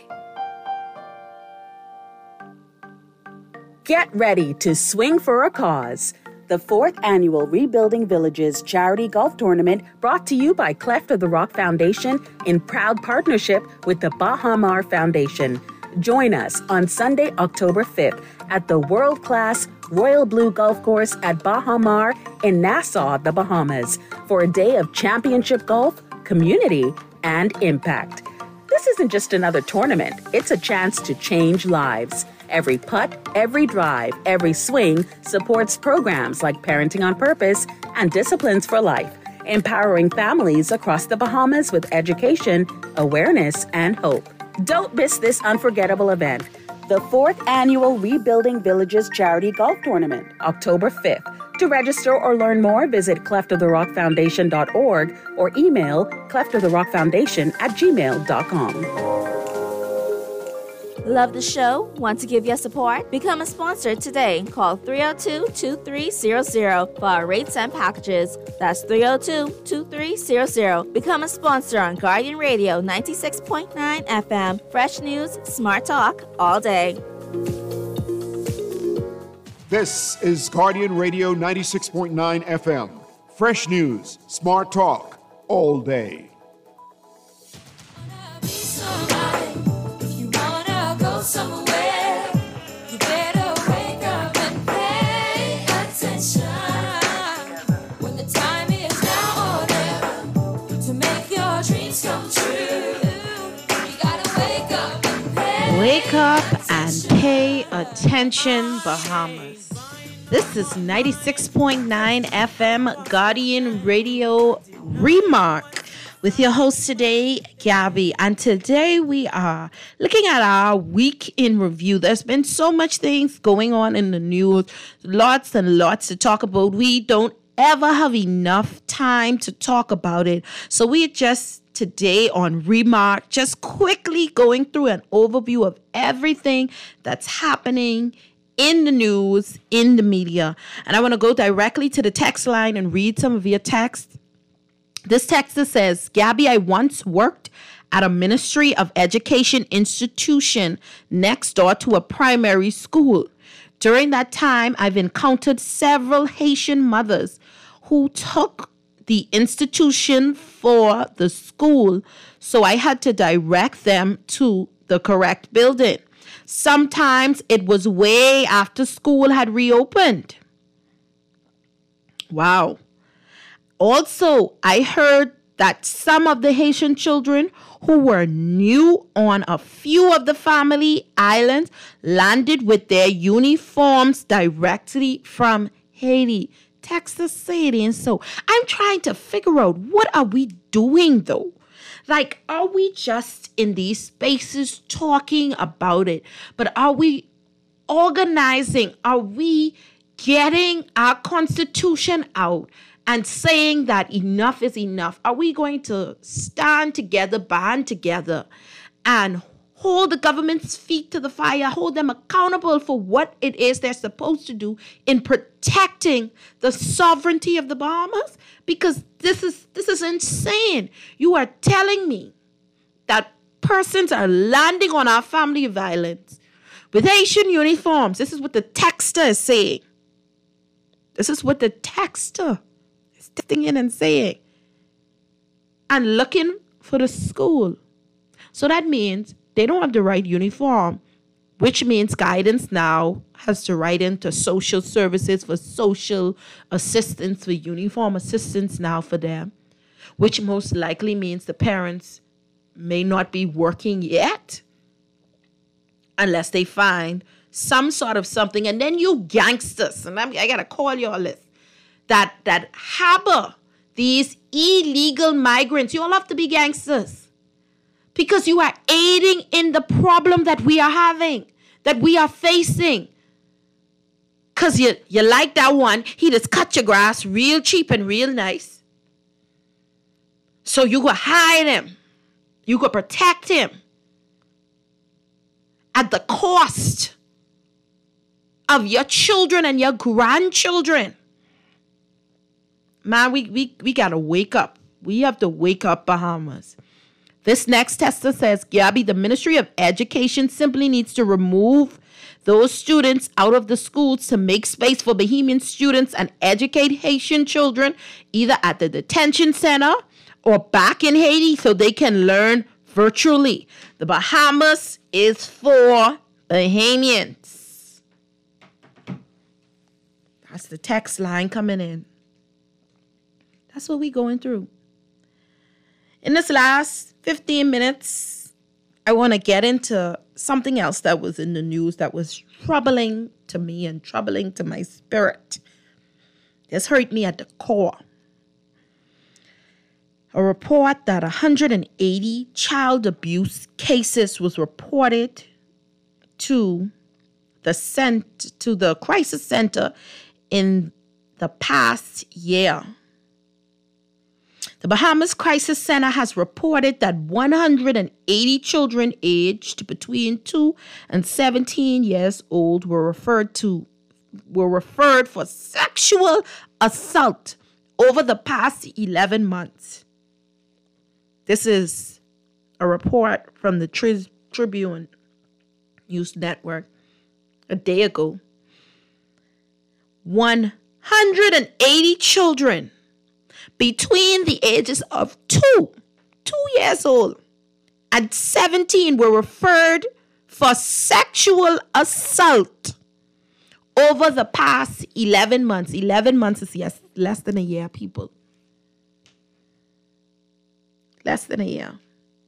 Get ready to swing for a cause. The fourth annual Rebuilding Villages Charity Golf Tournament brought to you by Cleft of the Rock Foundation in proud partnership with the Baha Mar Foundation. Join us on Sunday, October fifth at the world-class Royal Blue Golf Course at Baha Mar in Nassau, the Bahamas, for a day of championship golf, community, and impact. This isn't just another tournament. It's a chance to change lives. Every putt, every drive, every swing supports programs like Parenting on Purpose and Disciplines for Life, empowering families across the Bahamas with education, awareness, and hope. Don't miss this unforgettable event, the fourth annual Rebuilding Villages Charity Golf Tournament, October fifth. To register or learn more, visit cleft of the rock foundation dot org or email cleft of the rock foundation at gmail dot com. Love the show? Want to give your support? Become a sponsor today. Call three oh two, two three zero zero for our rates and packages. That's three oh two, two three zero zero. Become a sponsor on Guardian Radio ninety-six point nine F M. Fresh news, smart talk, all day. This is Guardian Radio ninety-six point nine F M. Fresh news, smart talk, all day. Somewhere, you better wake up and pay attention. When the time is now or never to make your dreams come true, you gotta wake up and pay Wake up and pay attention, Bahamas. This is ninety-six point nine F M Guardian Radio Remark with your host today, Gabby. And today we are looking at our week in review. There's been so much things going on in the news, lots and lots to talk about. We don't ever have enough time to talk about it. So we just today on Remark, just quickly going through an overview of everything that's happening in the news, in the media. And I want to go directly to the text line and read some of your text. This texter says, Gabby, I once worked at a Ministry of Education institution next door to a primary school. During that time, I've encountered several Haitian mothers who took the institution for the school, so I had to direct them to the correct building. Sometimes it was way after school had reopened. Wow. Also, I heard that some of the Haitian children who were new on a few of the family islands landed with their uniforms directly from Haiti. Texas City. And so I'm trying to figure out, what are we doing though? Like, are we just in these spaces talking about it? But are we organizing? Are we getting our Constitution out and saying that enough is enough? Are we going to stand together, band together, and hold the government's feet to the fire, hold them accountable for what it is they're supposed to do in protecting the sovereignty of the Bahamas? Because this is this is insane. You are telling me that persons are landing on our family violence with Haitian uniforms. This is what the texter is saying. This is what the texter is texting in and saying. And looking for the school. So that means they don't have the right uniform, which means guidance now has to write into social services for social assistance, for uniform assistance now for them, which most likely means the parents may not be working yet unless they find some sort of something. And then you gangsters, and I'm, I got to call you all this, that, that harbor these illegal migrants, you all have to be gangsters. Because you are aiding in the problem that we are having, that we are facing. Because you, you like that one, he just cut your grass real cheap and real nice. So you go hide him. You go protect him. At the cost of your children and your grandchildren. Man, we, we, we got to wake up. We have to wake up, Bahamas. This next tester says, Gabby, the Ministry of Education simply needs to remove those students out of the schools to make space for Bahamian students and educate Haitian children either at the detention center or back in Haiti so they can learn virtually. The Bahamas is for Bahamians. That's the text line coming in. That's what we're going through. In this last fifteen minutes, I want to get into something else that was in the news that was troubling to me and troubling to my spirit. This hurt me at the core. A report that one hundred eighty child abuse cases was reported to the cent- to the crisis center in the past year. The Bahamas Crisis Center has reported that one hundred eighty children aged between two and seventeen years old were referred to were referred for sexual assault over the past eleven months. This is a report from the Tri- Tribune News Network a day ago. one hundred eighty children between the ages of two, two years old, and seventeen were referred for sexual assault over the past eleven months. eleven months is yes, less than a year, people. Less than a year.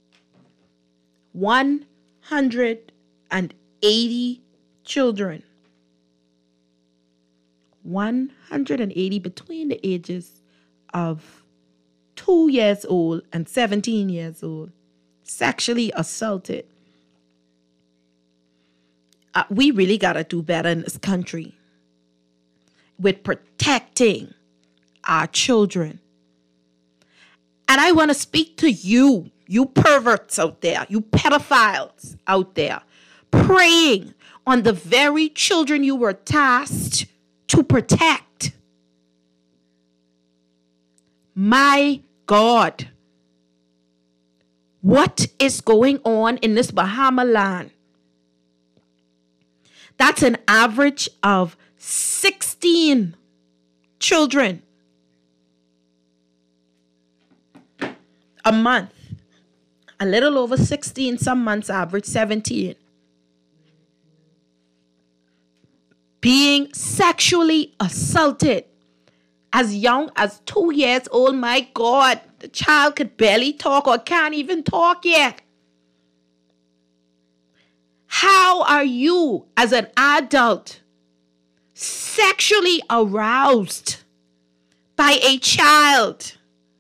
one hundred eighty children. one hundred eighty between the ages of two years old and seventeen years old sexually assaulted. Uh, we really got to do better in this country with protecting our children. And I want to speak to you, you perverts out there, you pedophiles out there, preying on the very children you were tasked to protect. My God, what is going on in this Bahama land? That's an average of sixteen children a month. A little over sixteen, some months average seventeen. Being sexually assaulted as young as two years old. My God, the child could barely talk or can't even talk yet. How are you, as an adult, sexually aroused by a child?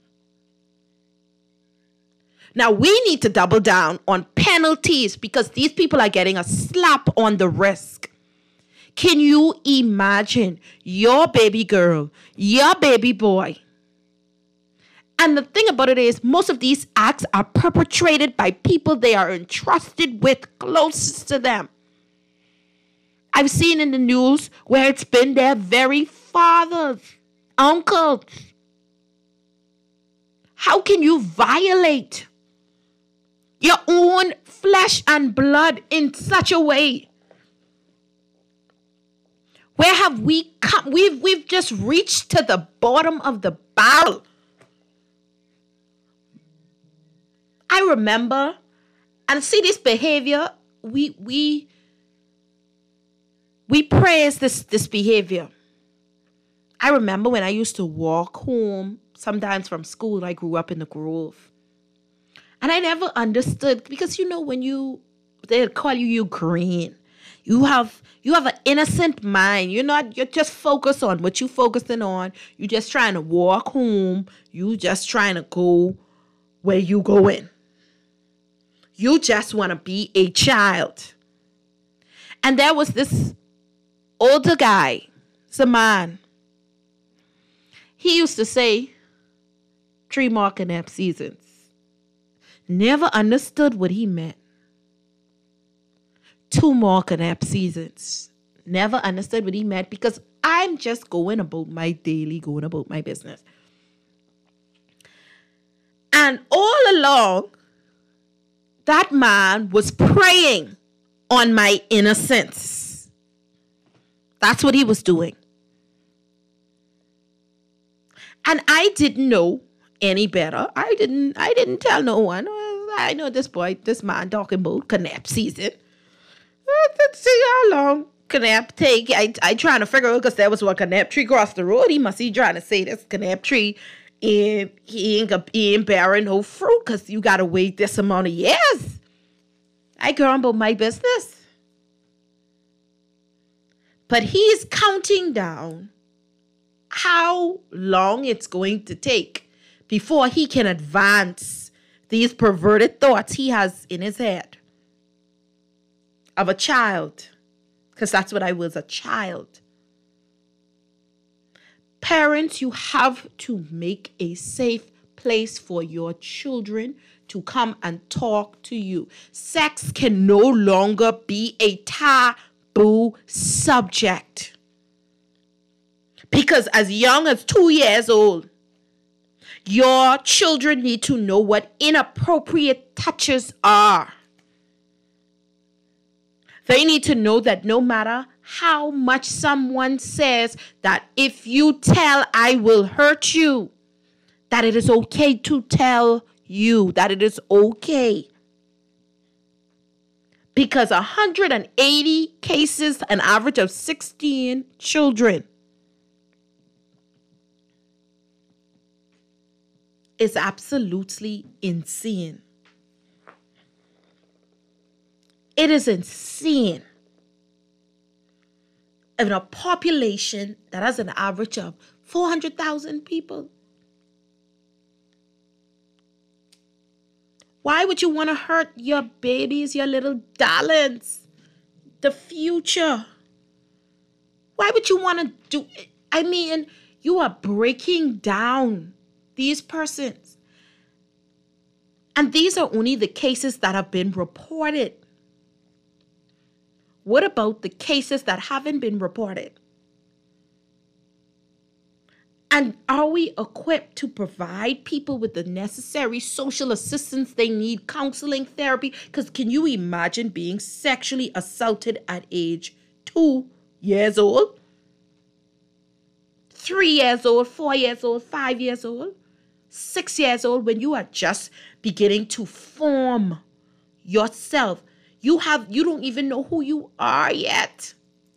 Now, we need to double down on penalties because these people are getting a slap on the wrist. Can you imagine your baby girl, your baby boy? And the thing about it is, most of these acts are perpetrated by people they are entrusted with closest to them. I've seen in the news where it's been their very fathers, uncles. How can you violate your own flesh and blood in such a way? Where have we come? We've, we've just reached to the bottom of the barrel. I remember, and see this behavior, we we we praise this, this behavior. I remember when I used to walk home, sometimes from school. I grew up in the Grove. And I never understood, because you know, when you, they'll call you Ukraine. You have you have an innocent mind. You're not, you're just focused on what you're focusing on. You're just trying to walk home. You just trying to go where you going. You just want to be a child. And there was this older guy, it's a man. He used to say, three more Canap seasons. Never understood what he meant. Two more Canap seasons. Never understood what he meant, because I'm just going about my daily, going about my business. And all along, that man was preying on my innocence. That's what he was doing. And I didn't know any better. I didn't I didn't tell no one. I know this boy, this man talking about Canap season. Let's see how long Canap take. I I trying to figure out, because there was one Canap tree across the road. He must be trying to say this Canap tree, and he ain't, he ain't bearing no fruit because you got to wait this amount of years. I go on about my business. But he's counting down how long it's going to take before he can advance these perverted thoughts he has in his head of a child. Because that's what I was, a child. Parents, you have to make a safe place for your children to come and talk to you. Sex can no longer be a taboo subject. Because as young as two years old, your children need to know what inappropriate touches are. They need to know that no matter how much someone says that if you tell, I will hurt you, that it is okay to tell you, that it is okay. Because one hundred eighty cases, an average of sixteen children, is absolutely insane. It is insane. in a population that has an average of four hundred thousand people. Why would you want to hurt your babies, your little darlings, the future? Why would you want to do it? I mean, you are breaking down these persons. And these are only the cases that have been reported. What about the cases that haven't been reported? And are we equipped to provide people with the necessary social assistance they need, counseling, therapy? Because can you imagine being sexually assaulted at age two years old? Three years old, four years old, five years old, six years old, when you are just beginning to form yourself. You have, you don't even know who you are yet.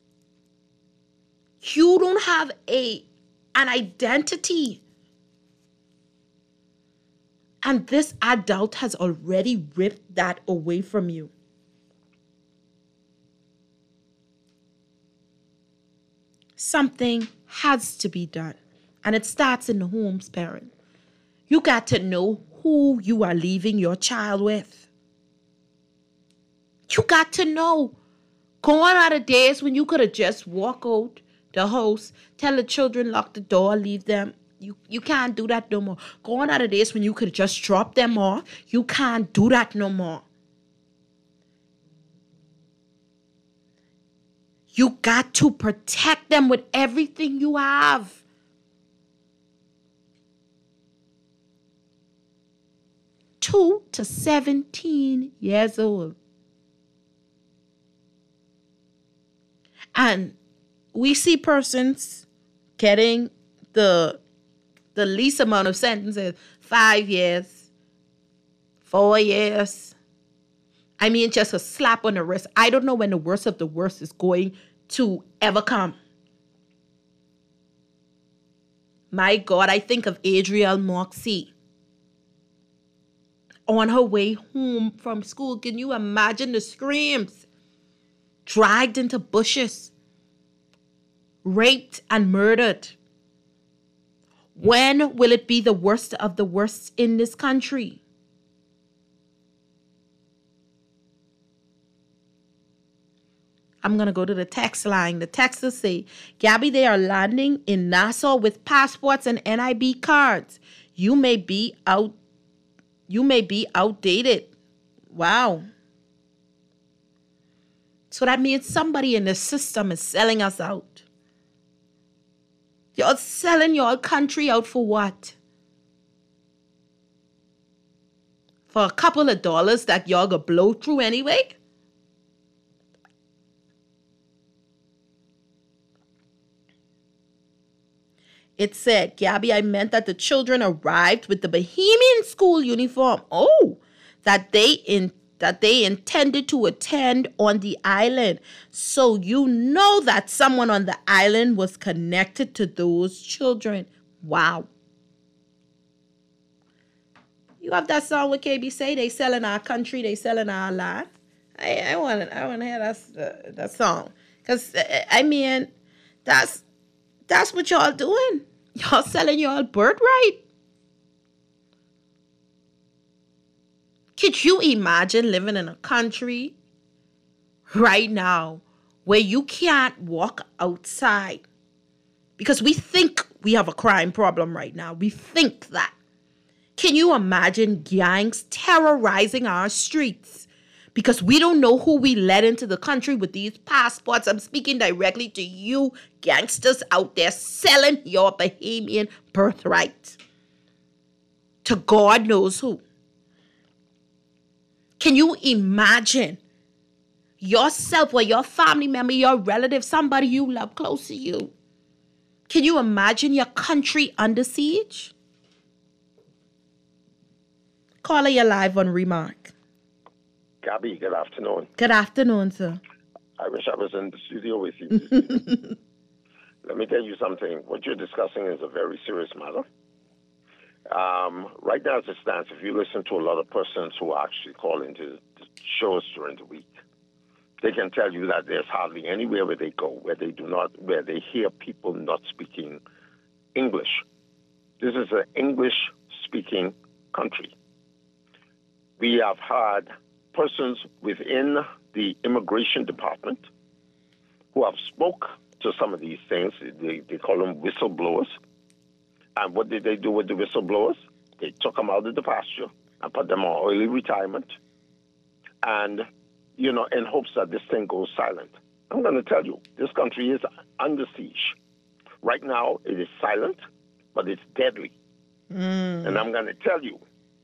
You don't have a an identity. And this adult has already ripped that away from you. Something has to be done. And it starts in the homes, parent. You got to know who you are leaving your child with. You got to know. Gone are the days when you could have just walked out the house, tell the children, lock the door, leave them. You you can't do that no more. Gone are the days when you could just drop them off. You can't do that no more. You got to protect them with everything you have. Two to seventeen years old. And we see persons getting the, the least amount of sentences, five years, four years. I mean, just a slap on the wrist. I don't know when the worst of the worst is going to ever come. My God, I think of Adriel Moxie. On her way home from school, can you imagine the screams? Dragged into bushes. Raped and murdered. When will it be the worst of the worst in this country? I'm going to go to the text line. The texters say, Gabby, they are landing in Nassau with passports and N I B cards. You may be out. You may be outdated. Wow. So that means somebody in the system is selling us out. Y'all selling your country out for what? For a couple of dollars that y'all gonna blow through anyway? It said, Gabby, I meant that the children arrived with the Bahamian school uniform. Oh, that they in that they intended to attend on the island. So you know that someone on the island was connected to those children. Wow. You have that song with K B say, they selling our country, they selling our land. I, I want I want to hear that, uh, that song. Because, uh, I mean, that's, that's what y'all doing. Y'all selling y'all birthright. Could you imagine living in a country right now where you can't walk outside? Because we think we have a crime problem right now. We think that. Can you imagine gangs terrorizing our streets? Because we don't know who we let into the country with these passports. I'm speaking directly to you gangsters out there selling your Bahamian birthright to God knows who. Can you imagine yourself or your family member, your relative, somebody you love close to you? Can you imagine your country under siege? Caller, you're live on Remark. Gabby, good afternoon. Good afternoon, sir. I wish I was in the studio with you. Let me tell you something. What you're discussing is a very serious matter. Um, right now, as it stands, if you listen to a lot of persons who actually call into the shows during the week, they can tell you that there's hardly anywhere where they go where they do not, where they hear people not speaking English. This is an English-speaking country. We have had persons within the immigration department who have spoke to some of these things. They, they call them whistleblowers. And what did they do with the whistleblowers? They took them out of the pasture and put them on early retirement, and, you know, in hopes that this thing goes silent. I'm going to tell you, this country is under siege. Right now, it is silent, but it's deadly. Mm. And I'm going to tell you,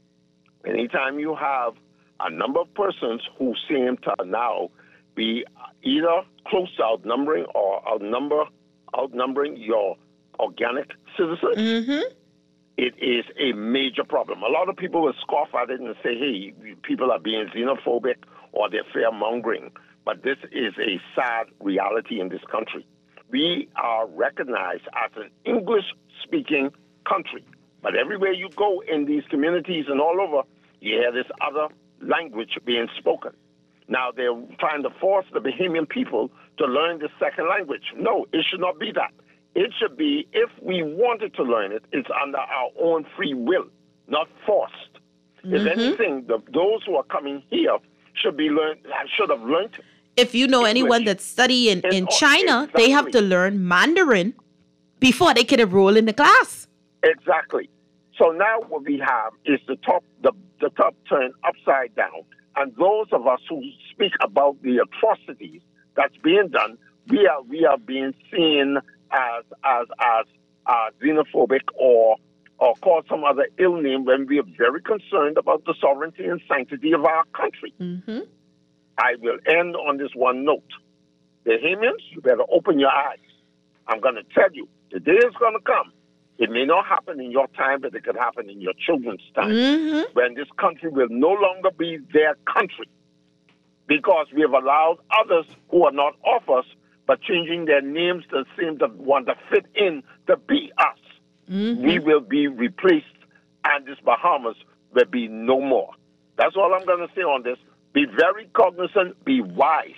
anytime you have a number of persons who seem to now be either close to outnumbering or outnumber, outnumbering your organic citizens, mm-hmm. it is a major problem. A lot of people will scoff at it and say, hey, people are being xenophobic or they're fear-mongering. But this is a sad reality in this country. We are recognized as an English-speaking country. But everywhere you go in these communities and all over, you hear this other language being spoken. Now, they're trying to force the Bahamian people to learn the second language. No, it should not be that. It should be, if we wanted to learn it, it's under our own free will, not forced. Mm-hmm. If anything, the, those who are coming here should be learned, should have learned. If you know English. anyone that's studying in, in China, exactly. they have to learn Mandarin before they can enroll in the class. Exactly. So now what we have is the top, the, the top turned upside down. And those of us who speak about the atrocities that's being done, we are we are being seen as as as uh, xenophobic or or called some other ill name when we are very concerned about the sovereignty and sanctity of our country. Mm-hmm. I will end on this one note. Bahamians, you better open your eyes. I'm going to tell you, the day is going to come. It may not happen in your time, but it could happen in your children's time, mm-hmm. when this country will no longer be their country because we have allowed others who are not of us, but changing their names to seem to want to fit in to be us. Mm-hmm. We will be replaced, and this Bahamas will be no more. That's all I'm going to say on this. Be very cognizant, be wise.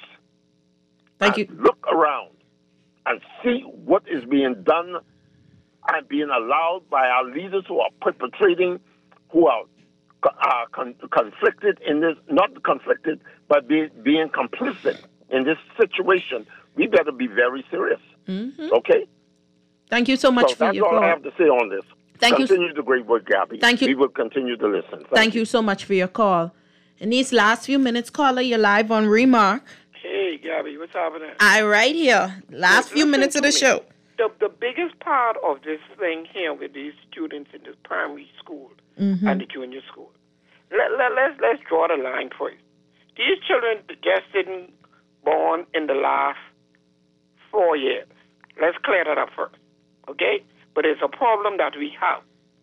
Thank you. Look around and see what is being done and being allowed by our leaders who are perpetrating, who are uh, con- conflicted in this, not conflicted, but be, being complicit in this situation. We better be very serious. Mm-hmm. Okay? Thank you so much so for that's your all call. I have to say on this. Thank continue you. the great work, Gabby. Thank you. We will continue to listen. Thank, Thank you. you so much for your call. In these last few minutes, caller, you're live on Remark. Hey, Gabby, what's happening? I right here. Last few Listen minutes of the me. show. The, the biggest part of this thing here with these students in the primary school mm-hmm. and the junior school, let, let, let's, let's draw the line first. These children just didn't born in the last four years. Let's clear that up first, okay? But it's a problem that we have.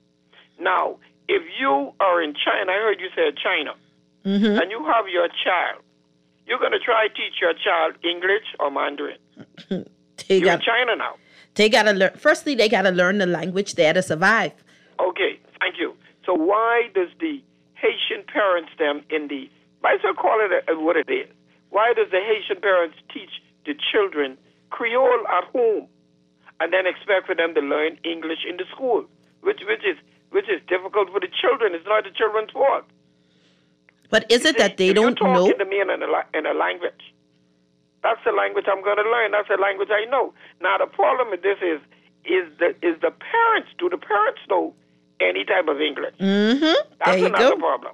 Now, if you are in China, I heard you said China, mm-hmm. and you have your child, you're going to try to teach your child English or Mandarin. They You're got, in China now. They got to learn. Firstly, they got to learn the language there to survive. Okay, thank you. So why does the Haitian parents them in the, might as well call it a, what it is, why does the Haitian parents teach the children Creole at home and then expect for them to learn English in the school, which which is which is difficult for the children. It's not the children's fault. But is it that they if don't you're know? talking to me in a, in a language, that's the language I'm going to learn. That's the language I know. Now, the problem with this is, is the is the parents, do the parents know any type of English? Mm-hmm. That's There you another go. problem.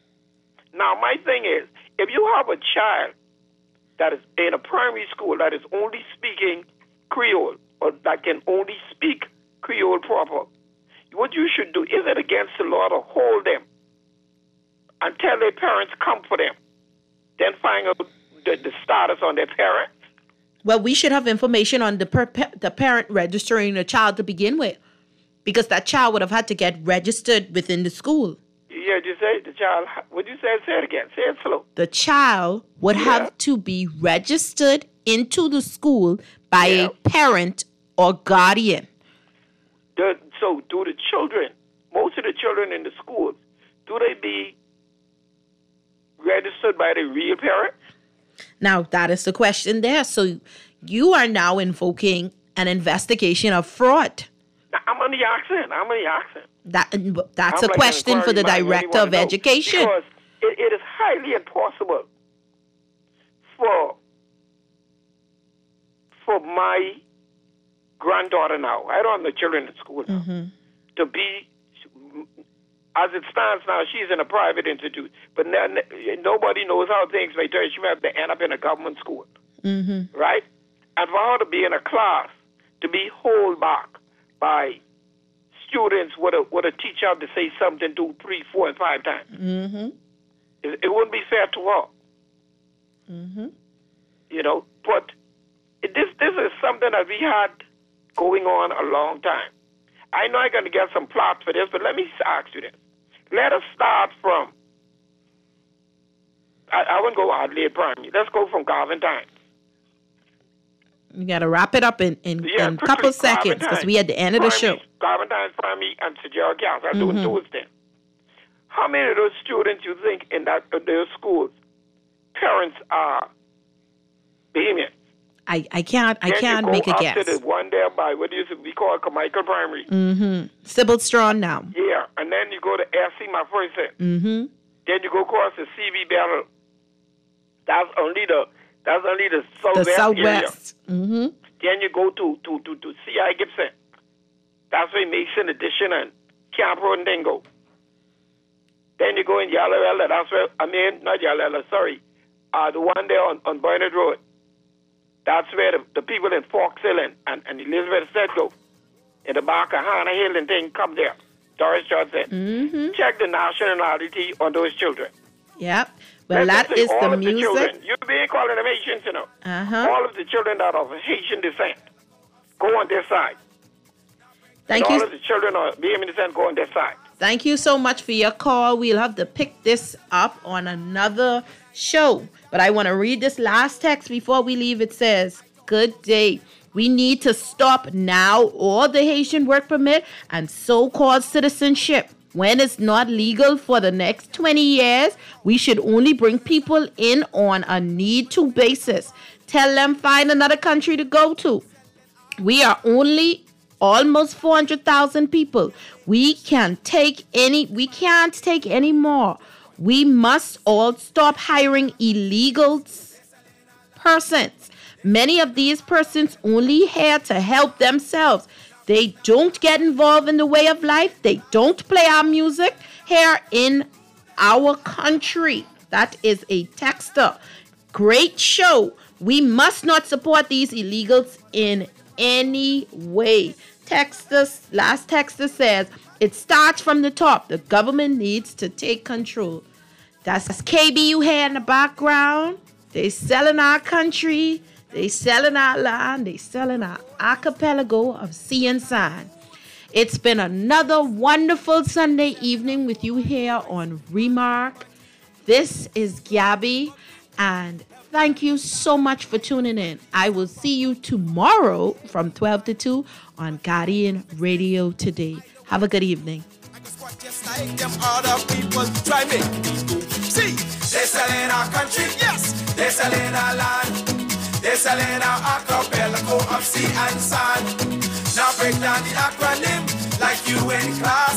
Now, my thing is, if you have a child that is in a primary school that is only speaking Creole or that can only speak Creole proper, what you should do, is it against the law to hold them until their parents come for them, then find out the, the status on their parents? Well, we should have information on the per- the parent registering the child to begin with, because that child would have had to get registered within the school. You heard you say the child. What you say? Say it again. Say it slow. The child would Yeah. have to be registered into the school by a parent or guardian. The, so, do the children, most of the children in the schools, do they be registered by the real parent? Now, that is the question there. So you are now invoking an investigation of fraud. I'm only asking. I'm only asking. That That's I'm a like question for the inquiring mind, director really of wanna know. education. Because it, it is highly impossible for for my granddaughter now, I don't have no children in school now, Mm-hmm. to be, as it stands now, she's in a private institute, but now, nobody knows how things may turn. She may have to end up in a government school, Mm-hmm. right? And for her to be in a class, to be held back by students with a, with a teacher to say something two, three, four, and five times, Mm-hmm. it, it wouldn't be fair to her. Mm-hmm. You know, but it, this this is something that we had going on a long time. I know I'm going to get some plots for this, but let me ask you this. Let us start from, I, I wouldn't go Adelaide Primary. Let's go from Garvin Times. You got to wrap it up in, in, Yeah, in a quickly, couple Garvin seconds because Times. we at the end of the show. Primary, Garvin Times Primary and Sejero Gas. I'm doing Mhm. those then. How many of those students you think in that in those schools, parents are vehement? I, I can't I Then can't you go make a up guess. to the one there by what used to be called Carmichael Primary. Mm-hmm. Sybil Strawn now. Yeah, and then you go to S C McPherson. Mm-hmm. Then you go across to C B Battle. That's only the that's only the The southwest, Southwest. Mm-hmm. area. Then you go to to to, to C I Gibson. That's where Mason Edition and Camp Road and Dingo. Then you go in Yallarella. That's where I mean not Yallarella. Sorry, uh, the one there on, on Bernard Road. That's where the, the people in Fox Hill and, and, and Elizabeth said go. In the back of Hannah Hill and thing come there. Doris Johnson. Mm-hmm. Check the nationality on those children. Yep. Well, Let's that just say is all the of music. children, you being calling them Haitians, you know. Uh-huh. All of the children that are of Haitian descent go on this side. Thank and you. all of the children are Bahamian descent go on this side. Thank you so much for your call. We'll have to pick this up on another show. But I want to read this last text before we leave. It says, good day. We need to stop now all the Haitian work permit and so-called citizenship. When it's not legal for the next twenty years, we should only bring people in on a need-to basis. Tell them find another country to go to. We are only almost four hundred thousand people. We can take any, we can't take any more. We must all stop hiring illegal persons. Many of these persons only here to help themselves. They don't get involved in the way of life. They don't play our music here in our country. That is a texter. Great show. We must not support these illegals in any way. Texter, last texter says, it starts from the top. The government needs to take control. That's K B U here in the background. They selling our country. They selling our land. They selling our archipelago of sea and sand. It's been another wonderful Sunday evening with you here on Remark. This is Gabby, and thank you so much for tuning in. I will see you tomorrow from twelve to two on Guardian Radio Today. Have a good evening. Just like them other people try make me go. See, they selling our country, yes, they selling our land, they selling our archipelago of sea and sand. Now break down the acronym like you in class.